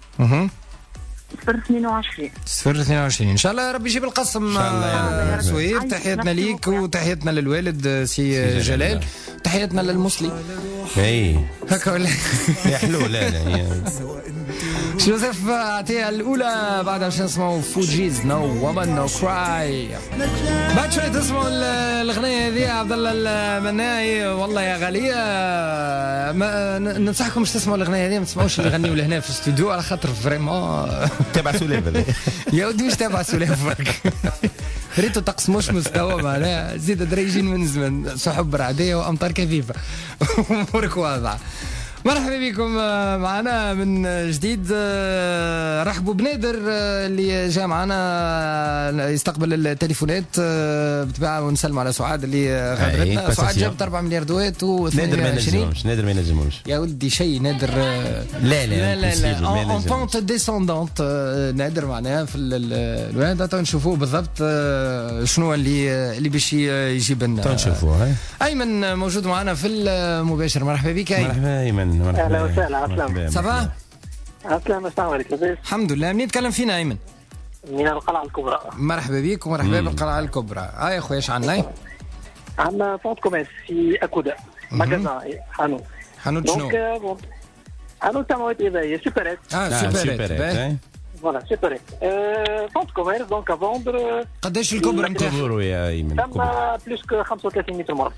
022 ان شاء الله ربي يجيب القسم. سهير تحياتنا ليك وتحياتنا للوالد سي جلال، تحياتنا للمصلي. اي هكا ولا يا حلو. لا جوزيف اعطيها الاولى، بعدها باش نسمعوا فوجيز نو وومن نو كراي. بعد شوي تسمعوا الاغنيه هذه عبد الله المناعي. والله يا غاليه ننصحكم باش تسمعوا الاغنيه هذه، ما تسمعوش اللي يغنيوا لهنا في الاستوديو على خاطر فريمون تبع سليف. يا ودي مش تبع سليف ريتو طقس مش مستوى معناها، زيد دريجين من زمن، سحب رعديه وامطار كثيفه امورك واضحه. مرحبا بكم معنا من جديد. رحبوا بنادر اللي جاء معنا يستقبل التليفونات بتباع، ونسلم على سعاد اللي غادرتنا. سعاد جابت 4 ملياردوات و22. نادر ما ينجمهمش يا ولدي شيء نادر. لا اون بونت ديسوندونت. نادر معناها في الواد نشوفوه بالضبط شنو اللي باش يجيب لنا. تنشوفوه. ايمن موجود معنا في المباشر. مرحبا بك مرحبا ايمن. اهلا وسهلا. عسلامة. صباح. عسلامة. السلام عليكم. الحمد لله. منين تكلم فينا ايمن؟ من القلعة الكبرى. مرحبا بك ومرحبا بالقلعة الكبرى. يا خويا اش عندنا؟ عندنا فونت كوميرس في اكودا، ماغازان حانوت. حانوت شنو؟ حانوت سماوات إذاعية سوبريت. سوبريت. فوالا سوبريت. فونت كوميرس دونك افوندر. قداش الكبرى نتاعها؟ كبروا يا ايمن. ثم بلوس كو 35 متر مربع.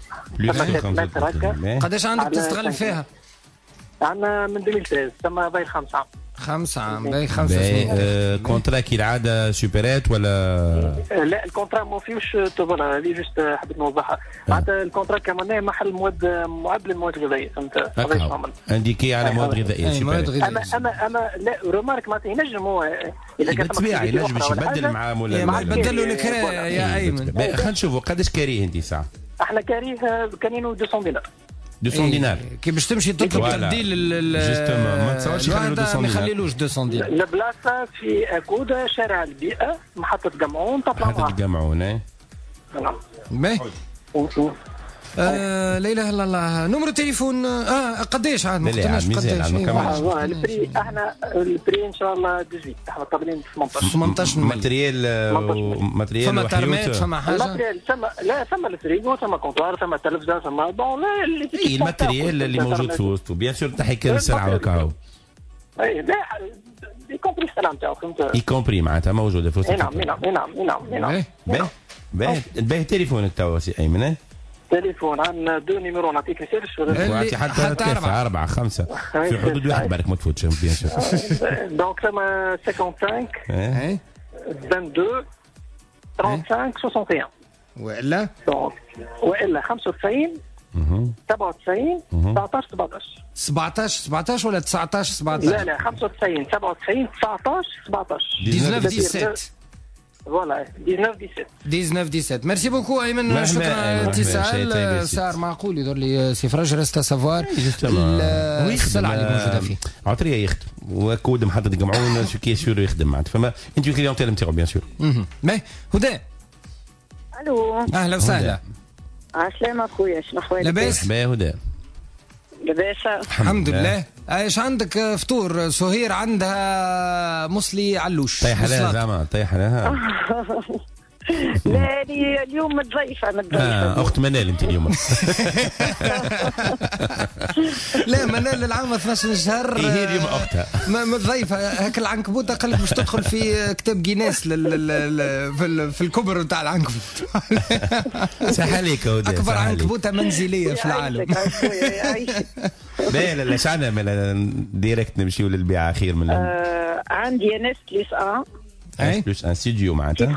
قداش عندك تستغل فيها؟ عندنا من 2013 ثم باقي 5 عام. 5 عام باهي 5 سنين. كونترا كي العاده سوبرات ولا؟ لا الكونترا ما فيهوش فوالا هذه جست حبيت نوضحها. معناتها الكونترا كمان محل مواد معبل المواد الغذائيه فهمت؟ عندك على مواد غذائيه. اما لا رومارك معناتها ينجم هو اذا كان طبيعي ينجم باش يبدل مع بدلوا لك يا ايمن. خلينا نشوفوا قداش كاريه انت ساعه؟ احنا كاريه كانينو 200 دينار. 200 دينار كي باش تمشي تطلب تبديل جوستومون ما تصورش ما يخليلوش 200 دينار. البلاصه في اكودا شارع البيئه محطه جمعون تطلع محطه جمعون. نعم باهي لا اله الا الله. نمر التليفون قداش عاد ما قلتلناش قداش. البري احنا البري ان شاء الله 18 احنا طالبين 18 ماتريال فما ترمات فما حاجه ماتريال لا ثم الفريغو ثم كونتوار ثم تلفزه ثم بون لا اللي الماتريال اللي موجود في وسطه بيان سور تحي كان السرعه وكاو اي لا يكومبري السلام تاعو فهمت يكومبري معناتها موجوده في وسط. نعم باهي تليفونك توا سي ايمن. تليفون عندنا 2 نيميرو نعطيك يسيرش نعطي حتى 3 4 5 في حدود واحد بالك ما تفوتش بيان سور. دونك ثم 55 22 35 61 والا 95 97 17 ولا 19 لا 95 97 19 17 فوالا 19 17. ميرسي بوكو ايمن. شكرا اتصال سعر معقول يدور لي سي فراج ريست سافوار السلعه اللي موجوده فيه عطريه يخدم وكود محطه جمعون شو كي سور يخدم معناتها فما انت الكليونتيل نتاعو بيان سور. باهي هدى الو اهلا وسهلا. عسلامة خويا شنو احوالك؟ لاباس؟ باهي هدى لاباس الحمد لله. ايش عندك فطور؟ سهير عندها مصلي علوش طيح لها زعما طيح لها. لا اليوم متضيفة اخت منال انت اليوم. لا منال العام 12 شهر هي اليوم اختها متضيفة هاك العنكبوت قال لك باش تدخل في كتاب جينيس في الكبر نتاع العنكبوت. سهليك هودي اكبر عنكبوته منزلية في العالم. لا شعنا ديريكت نمشيو للبيعة خير من عندي ناس بلس بلس ان ستوديو معناتها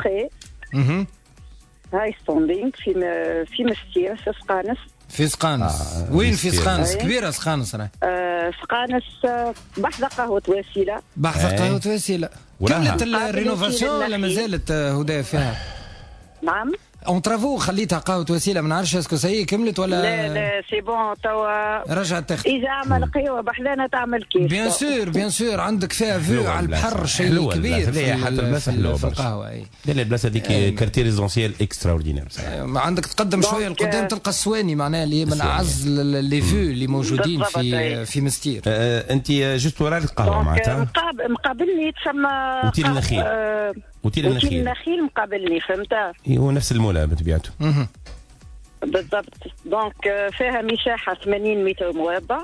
هاي ستوندينغ في مستير في سقانس. في سقانس وين في سقانس؟ كبيرة سقانس راهي. سقانس بحذا قهوة وسيلة. بحذا قهوة وسيلة كملت الرينوفاسيون ولا ما زالت هدايا فيها؟ نعم اون ترافو خليتها قهوة وسيلة ما نعرفش اسكو سي كملت ولا لا سي بون توا رجعت تخدم. اذا عمل قهوة بحذانا تعمل كيف بيان سور عندك فيها فيو على البحر شيء كبير. حتى البلاصة حلوة في القهوة. اي لا البلاصة هذيك كارتير ريزونسيال اكسترا اوردينير. عندك تقدم شوية لقدام تلقى السواني معناها اللي من اعز لي فيو اللي موجودين في مستير. انت جست وراء القهوة معناتها مقابلني تسمى اوتيل النخيل. اوتيل النخيل مقابلني فهمتها. هو نفس المولى بطبيعته بالضبط. دونك فيها مساحة 80 متر مربع.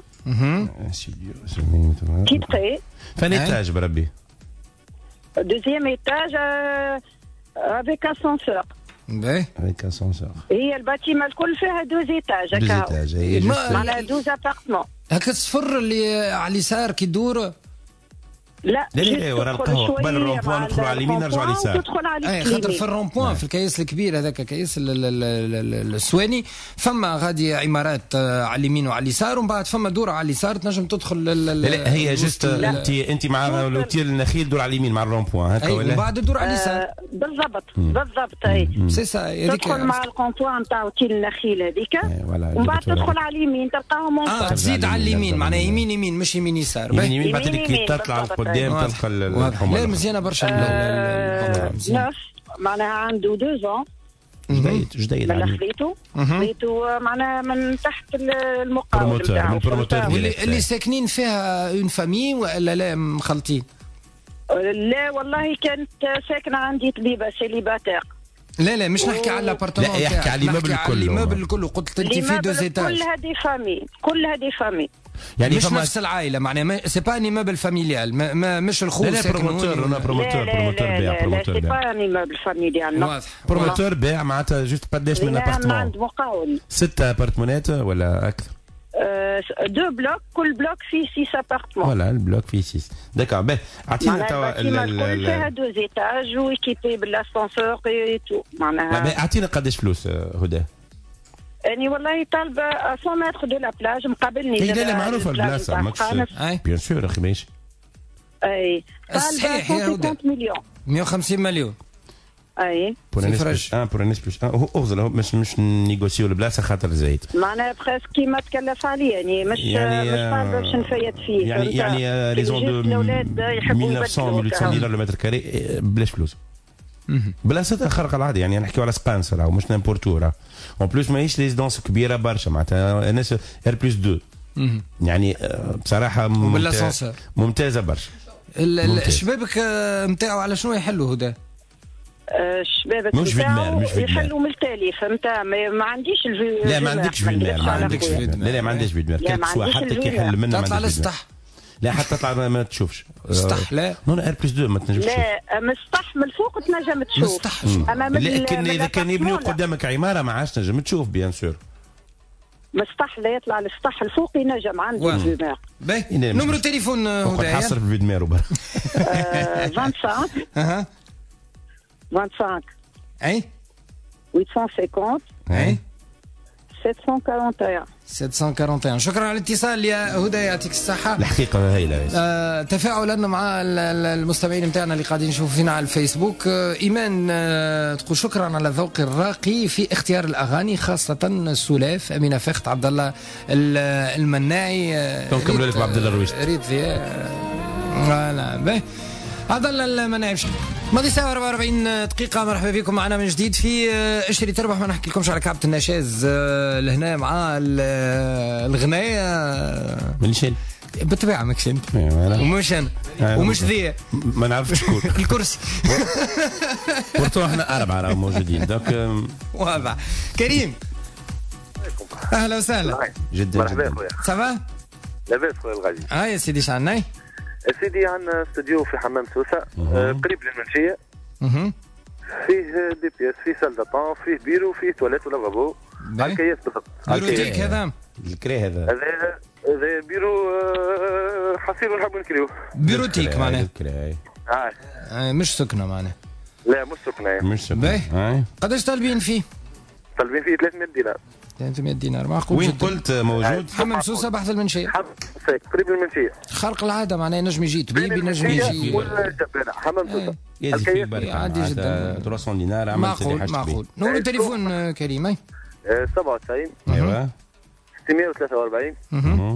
كيبقي فان ايتاج بربي دوزيام ايتاج افيك اسانسور. باهي افيك اسانسور. هي الباتيمة الكل فيها 2 ايتاج معناها 12 ابارتمون. هكا الصفر اللي على اليسار كي تدور لا وراء القهوه قبل الرومبوان ندخلوا على اليمين نرجعوا على اليسار. تدخل على اليمين خاطر في الرومبوان في الكيس الكبير هذاك كيس السواني فما غادي عمارات على اليمين وعلى اليسار ومن بعد فما دور على اليسار تنجم تدخل لا هي جست انت مع الاوتيل النخيل دور على اليمين مع الرومبوان هكا ولا ومن بعد دور على اليسار. بالضبط اي سي سا تدخل مع الكونتوار نتاع اوتيل النخيل هذيك ومن بعد تدخل على اليمين تلقاهم تزيد على اليمين معناها يمين مش يمين يسار. يمين بعد كي تطلع قدام تلقى لا مزيانه برشا. ناس معناها عنده 2 جديد من خذيته معناها من تحت المقاول نتاعو اللي ساكنين فيها اون فامي ولا لا مخلطين؟ لا والله كانت ساكنه عندي طبيبه سيليباتير. لا مش نحكي على الابارتمون لا يحكي على الايموبل الكل قلت انت في 2 ايتاج كل هذه فامي يعني مش نفس العائله معناها سي با ان ايموبل فاميليال مش الخو ساكن بروموتور بيع سي با ان ايموبل فاميليال بروموتور بيع معناتها جوست قداش من ابارتمون؟ عند مقاول 6 ابارتمونات ولا اكثر؟ دو بلوك، كل بلوك فيه 6 ابارتمون. فوالا البلوك فيه 6. داكور باهي اعطينا توا الكل فيها 2 ايتاج وكيبي بالاسانسور اي تو معناها. باهي اعطينا قداش فلوس هدى؟ يعني والله طالبه 100 متر دو لا بلاج مقابلني. لا معروفه البلاصه ماكش بيان سور اخي ماشي. اي صحيح يا هدى 150 مليون. اي بور ان اس بلس اغزل مش نيغوسيو البلاصه خاطر زايد معناها بريسك كيما تكلف عليه يعني مش صعب باش نفيت فيه يعني ريزون دو 1900 دولار المتر كاري بلاش فلوس بلاصتها خارقه العاده يعني نحكيو على سبانس راه مش نامبورتو راه اون بلوس ماهيش ريزيدونس كبيره برشا معناتها الناس ار بلس 2 يعني بصراحه ممتازه برشا. الشبابك نتاعو على شنو يحلوا هدى؟ الشبابك مش بالمال يحلوا من التاليف فهمتها ما عنديش الفيدمار. لا ما عندكش فيدمار ما عندكش فيدمار لا ما عنديش فيدمار كل سوا حتى كي يحل منها تطلع للسطح. لا حتى تطلع ما تشوفش سطح لا نون ار بلس 2 ما تنجمش تشوف. لا من السطح من الفوق تنجم تشوف اما لكن اذا كان يبنيو قدامك عماره ما عادش تنجم تشوف بيان سور. من السطح لا يطلع للسطح الفوق ينجم عندي الفيدمار. باهي نمرو تليفون هدايا حصر في الفيدمار وبرا 25 25 اي 850 اي 741. شكرا على الاتصال يا هدى يعطيك الصحة. الحقيقة هايلة. تفاعلا مع المستمعين نتاعنا اللي قاعدين يشوفوا فينا على الفيسبوك. إيمان تقول شكرا على الذوق الراقي في اختيار الأغاني خاصة السلاف. أمينة فخت عبد الله المناعي. نكملوا لك عبد الله الرويشت. ريت فوالا باهي عبد الله المناعي. ماضي ساعة 44 دقيقة. مرحبا بكم معنا من جديد في اشتري تربح. ما نحكي لكمش على كعبة النشاز لهنا مع الغناية من شين بالطبيعة ماكش انت ومش انا ومش ذي ما نعرفش شكون الكرسي ورتو احنا 4 موجودين دوك واضح. كريم اهلا وسهلا جدا مرحبا خويا سافا لاباس خويا الغالي. يا سيدي شعلناي سيدي عندنا استوديو في حمام سوسة قريب للمنشية فيه دي بياس فيه سال داتون فيه بيرو فيه تواليت ولافابو هكايات بالضبط. بيروتيك هذا الكري هذا بيرو حصير ونحب نكريو بيروتيك معناه مش سكنة معناه. لا مش سكنة قداش طالبين فيه؟ طالبين فيه 300 دينار 300 دينار معقول. وين قلت موجود؟ حمام سوسة بحث المنشية قريب المنشية خارق العادة معناه نجم يجي طبيب ينجم يجي حمام سوسة يزيد فيه بركة عادي جدا 300 دينار عمل سيدي حاجة معقول. نور التليفون كريم 97 ايوه 643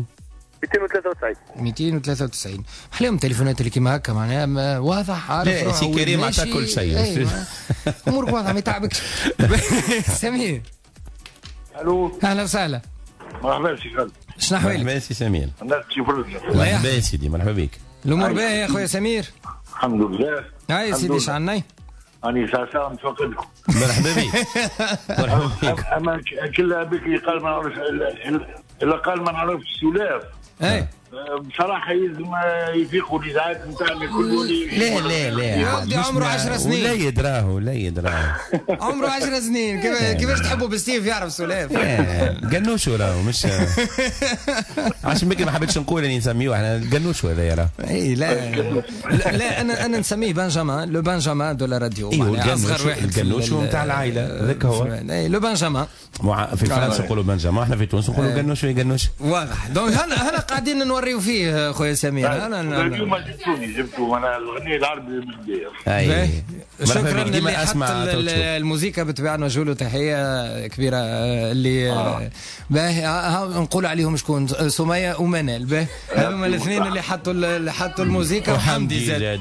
293 حليهم التليفونات اللي كيما هكا معناها واضح عارف. لا سي كريم عطاك كل شيء امورك واضحه ما يتعبكش. سمير الو اهلا وسهلا. مرحبا سي خالد. شنو احوالك؟ مرحبا سي سمير. مرحبا يا سيدي مرحبا بك. الامور باهيه يا خويا سمير؟ الحمد لله. هاي سيدي شعناي اني ساعه متفقدكم. مرحبا بك. مرحبا بك. اما كلها بك قال ما نعرفش الا قال ما نعرفش السلاف. اي بصراحه يلزم يفيقوا الاذاعات نتاعنا يقولوا لي لا عمره 10 سنين. لا يدراه عمره 10 سنين. كيفاش تحبوا بالسيف يعرف سلاف؟ قنوشو راهو مش عشان بكي ما حبيتش نقول اني نسميه احنا قنوشو هذا راه. اي لا انا نسميه بنجامين لو بنجامين دو لا راديو. اصغر واحد القنوشو نتاع العائله ذاك هو. اي لو بنجامين في فرنسا يقولوا بنجامين احنا في تونس نقولوا قنوشو. واضح. دونك هنا قاعدين نوريو فيه خويا سمير. اليوم جبتوا انا الغنية العربي من البداية. شكرا اللي حط الموسيقى بتبعنا نوجهوا تحيه كبيره اللي نقول عليهم شكون سميه ومنال باهي هذوما الاثنين اللي حطوا الموسيقى وحمدي زاد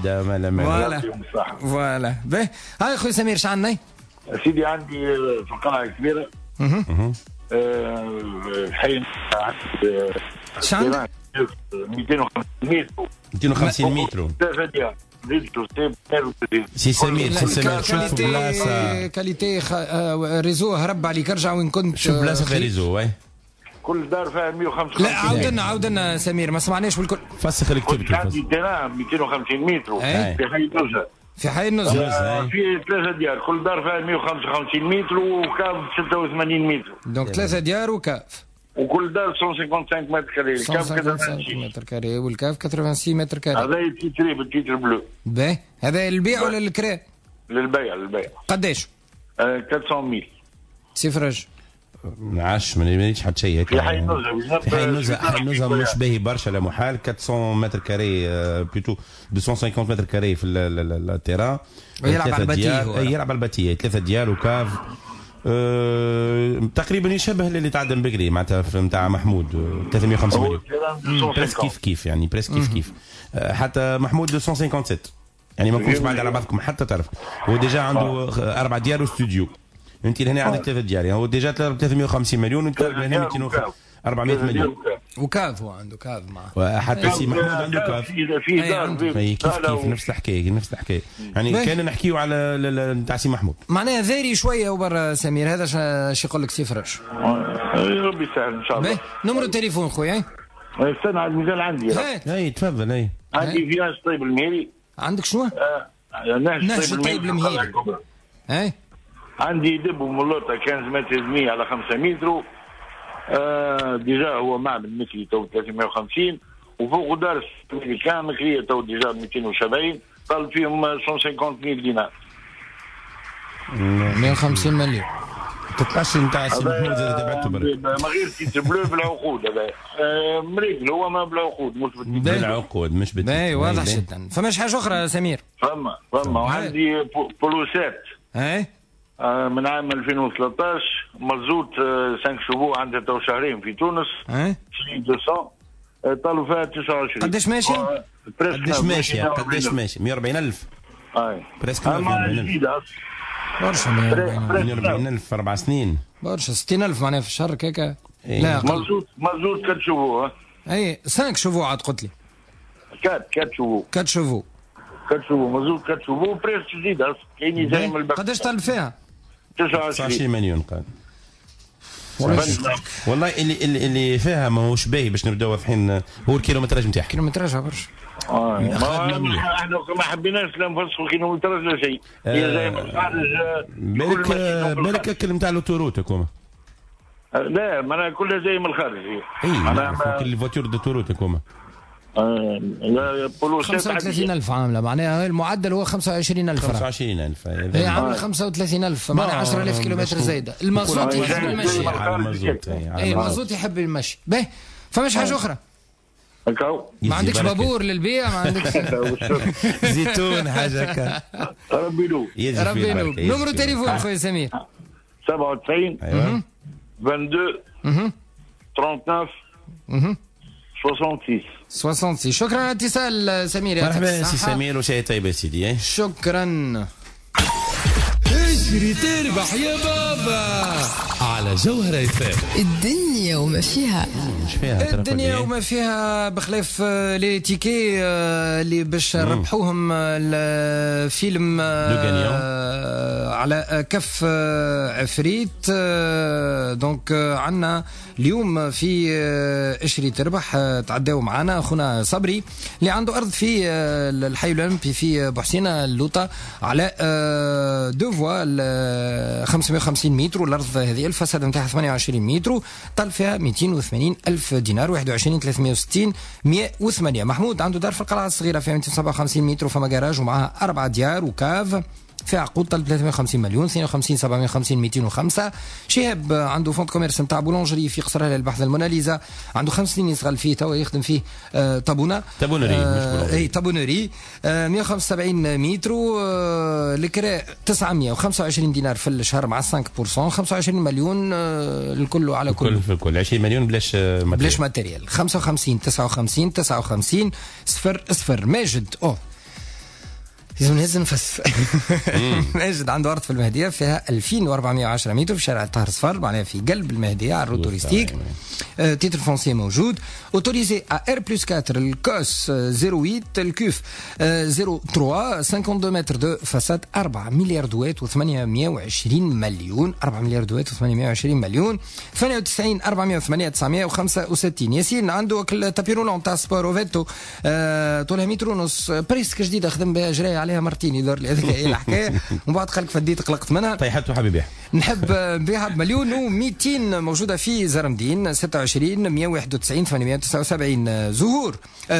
فوالا باهي. هاي خويا سمير شعندنا سيدي عندي فقاعه كبيره حي شعندك 250 متر سي سمير شوف بلاصه كاليتي ريزو هرب عليك ارجع وين كنت. شوف بلاصه في ريزو كل دار فيها 150. لا عاودنا سمير ما سمعناش بالكل. فسخ اللي كتبت. عندي ترام 250 متر في حي النزهه. في حي النزهه في 3 ديار كل دار فيها 155 متر وكاف 86 متر. دونك 3 ديار وكاف. وكل دار 155 متر كاري. الكاف 155 متر كاري والكاف 86 متر كاري. هذا التيتري بالتيتر بلو. باهي هذا للبيع ولا للكراء؟ للبيع. قداش؟ 400,000. سي فرج. عاش ما يريدش حتى شيء. في حي النزهه مش باهي برشا لا محال. 400 متر كاري بلوتو 250 متر كاري في التيران. يلعب على الباتيه. يلعب على الباتيه 3 ديال وكاف. تقريبا يشبه اللي تعدى بكري معناتها نتاع محمود 350 مليون. بريس كيف يعني بريس كيف حتى محمود 257 يعني ما كنتش بعد على بعضكم حتى تعرف. هو ديجا عنده 4 ديال واستوديو. انت لهنا عندك 3 ديال يعني هو ديجا 350 مليون وانت لهنا 400 مليون. وكاف هو عنده كاف معه. حتى سي محمود عنده كاف. في دار كيف نفس الحكايه يعني كان نحكيو على نتاع سي محمود. معناها ذاري شويه وبر سمير. هذا اش يقول لك سي فرج؟ ربي يسهل ان شاء الله. نمرو التليفون خويا. استنى عاد مازال عندي. اي تفضل. عندي فياج طيب المهيري. عندك شنو؟ نهج طيب المهيري. عندي دب وملوطه 15 متر على 5 متر. ديجا هو معمل مثلي تو 350 وفوق دار كان مكريه تو ديجا 270. طالب فيهم 150,000 دينار. 150 مليون. تطلعش نتاع سي محمود زاد تبعته برك. ما غير تيتر بلو بالعقود هذا مريقل هو ما بالعقود مش بالعقود مش بالتيتر. باهي واضح جدا. فماش حاجه اخرى سمير؟ فما وعندي بولوسات من عام 2013 مزوت 5 شهور عندها تو شهرين في تونس 200 طالوا فيها 29. قداش ماشي؟ قداش ماشي 140,000. بريسك 140,000 برشا. 140,000 في 4 سنين برشا. 60,000 معناها في الشهر كيكا. لا مزوت 4 شهور. اي 5 شهور عاد قلت لي 4 شهور. 4 شهور مزوت 4 شهور بريس جديدة كاين زي من البحر. قداش طالب فيها؟ 29 مليون قال. والله اللي فيها ماهوش باهي باش نبداو واضحين. هو الكيلومتراج نتاعها. كيلومتراج برشا. احنا ما حبيناش لا نفسخوا الكيلومتراج لا شيء. هي زي ما الخارج. بالك الكلام تاع لوتوروت كوما. لا ما انا كلها زي من الخارج. انا كل فواتور دو توروت كوما. لا بولوسات 35,000 عامله معناها المعدل هو 25,000 فرنك. 25,000 هي عامله 35,000 معناها 10,000 كيلومتر زايده. المازوت يحب المشي. المازوت يحب المشي. باهي فماش حاجه اخرى. ما عندكش بابور للبيع؟ ما عندكش زيتون حاجه هكا. ربي نور. نمرو تليفون خويا سمير. 97 22 39 66. شكرا على الاتصال سمير. مرحبا سي سمير وشاي طيب يا سيدي. شكرا. اجري تربح يا بابا على جوهرة FM. الدنيا وما فيها. الدنيا وما فيها بخلاف لي تيكي اللي باش ربحوهم الفيلم على كف عفريت. دونك عندنا اليوم في اشري تربح تعداو معنا اخونا صبري اللي عنده ارض في الحي الاولمبي في بوحسينه اللوطه على دو فوا 550 متر. والارض هذه الفساد نتاعها 28 متر. طال فيها 280,000 دينار. 21 360 108. محمود عنده دار في القلعه الصغيره فيها 257 متر وفما جراج ومعها 4 ديار وكاف في عقود طلب 350 مليون. 52 750 205. شهاب عنده فونت كوميرس نتاع بولونجري في قصر للبحث الموناليزا. عنده 5 سنين يشتغل فيه توا يخدم فيه طابونري 175 متر. الكراء 925 دينار في الشهر مع 5%. 25 مليون الكل على كل. في الكل 20 مليون بلاش ماتيريال. 55 59 59 0 ماجد لازم نهز نفس. ماجد عنده ارض في المهديه فيها 2410 متر في شارع طاهر صفر معناها في قلب المهديه على الروت توريستيك. تيتر فونسي موجود. اوتوريزي ار بلس 4 الكوس 08 الكوف 03 52 متر دو فاساد 4 مليار دوات و820 مليون. 4 مليار دوات و820 مليون. 98 408 965. ياسين عنده التابيرولون تاع سبورو فيتو طولها متر ونص بريسك جديده خدم بها جرايه عليها مرتين يدور لي هذيك هي الحكايه. ومن بعد قالك فديت قلقت منها. طيحته حبيبي. نحب نبيعها بمليون و200 موجودة في زرمدين 26 191 879 زهور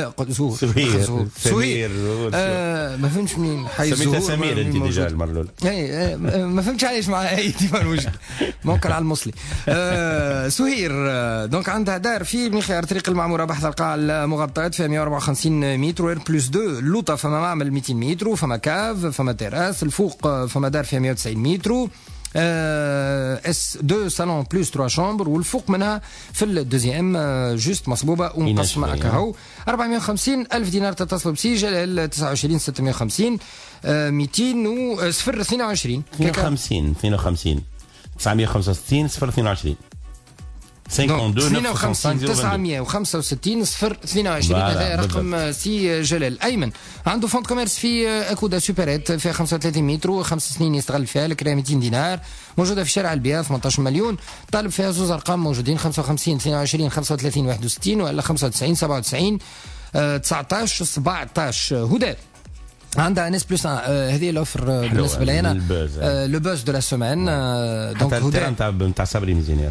سهير ما فهمتش منين حي الزهور سمير انت ديجا المره الاولى ما فهمتش علاش معايا اي ديما وجه ممكن على المصلي سهير دونك عندها دار في بنخيار طريق المعمورة بحث القاع المغطات فيها 154 متر وير بلس 2 اللوطة فما معمل 200 متر فما كاف فما تيراس الفوق فما دار فيها 190 متر اس 2 صالون بلس 3 شامبر والفوق منها في الدوزيام جوست مصبوبه ومقسمه هكاهو 450 الف دينار تتصل بسجل 29 650 200 و 0 22 52 965 0 22 52 965 0 22 هذا رقم سي جلال ايمن. عنده فونت كوميرس في اكودا سوبريت فيها 35 متر 5 سنين يستغل فيها الكرا 200 دينار موجوده في شارع البيع 18 مليون طالب فيها زوز ارقام موجودين 55 22 35 61 ولا 95 97 19 17 هدى. عندها انس بلس هذه الاوفر بالنسبه لي انا لو بوز دو لا سيمين دونك هدى نتاع صبري ميزينير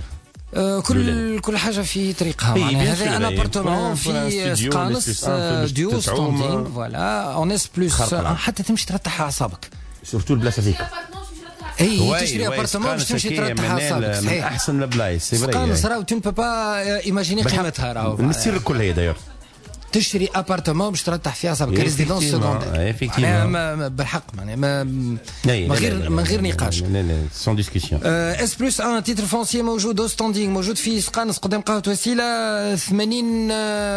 كل حاجه في طريقها معناها هذا انا ابارتمون في سقانص ديو ستاندينغ فوالا اونس بلس حتى تمشي ترتاح اعصابك سورتو البلاصه هذيك اي تشري ابارتمون باش تمشي ترتاح اعصابك صحيح احسن البلايص سي فري سقانص راهو تو با ايماجيني قيمتها راهو السر الكل هي داير تشتري ابارتمون باش ترتاح فيها صاحبك ريزيدونس سكوندير بالحق معناها من غير نقاش سون ديسكسيون اس بلس 1 تيتر فونسي موجود او ستاندينغ موجود في سقانص قدام قهوه وسيله 80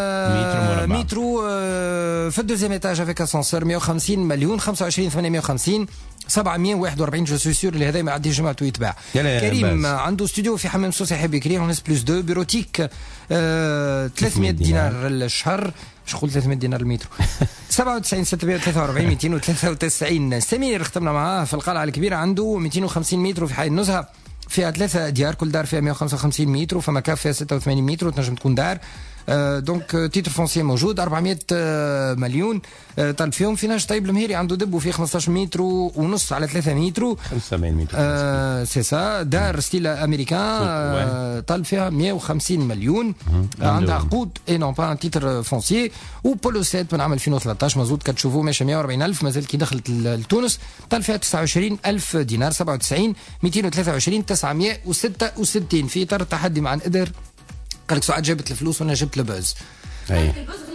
متر في الدوزيام ايتاج افيك اسانسور 150 مليون 25 850 741 جو سو سور اللي هذا ما عنديش جماعته يتباع. كريم عنده استوديو في حمام سوسه يحب يكري اونس بلس 2 بيروتيك 300 دينار الشهر مش قلت 300 دينار المترو 97 643 293 سمير ختمنا معاه في القلعه الكبيره عنده 250 متر في حي النزهه فيها 3 ديار كل دار فيها 155 متر وفما كاف فيها 86 متر وتنجم تكون دار دونك تيتر فونسي موجود 400 مليون طالب فيهم فيناش طيب المهيري عنده دبو فيه 15 متر ونص على 3 متر 75 متر سي سا دار ستيل امريكان طالب فيها 150 مليون عندها عقود اي نون با تيتر فونسي وبولو 7 من عام 2013 مزود كتشوفوا ماشي 140,000 مازال كي دخلت لتونس طالب فيها 29,000 دينار 97 223 966 في اطار التحدي مع القدر قال لك سعاد جابت الفلوس وانا جبت البوز. اي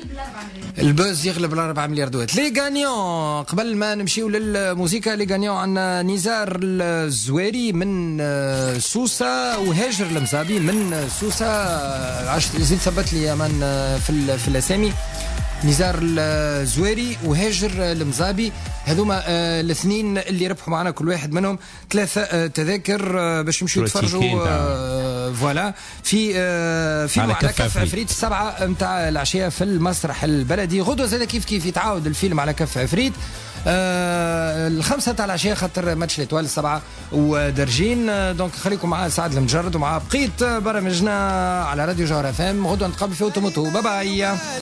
البوز يغلب 4 مليار دوات. لي غانيون قبل ما نمشيو للموسيقى لي غانيون عندنا نزار الزواري من سوسه وهاجر المزابي من سوسه زيد ثبت لي امان في الاسامي نزار الزواري وهاجر المزابي هذوما الاثنين اللي ربحوا معنا كل واحد منهم 3 تذاكر باش يمشيو يتفرجوا فوالا في فيلم على كف عفريت 7 نتاع العشيه في المسرح البلدي غدوه زاد كيف يتعاود الفيلم على كف عفريت 5 تاع العشيه خاطر ماتش ليتوال 7 ودرجين دونك خليكم مع سعد المجرد ومع بقيه برامجنا على راديو جوهر FM غدوه نتقابل في اوتوموتو باي باي.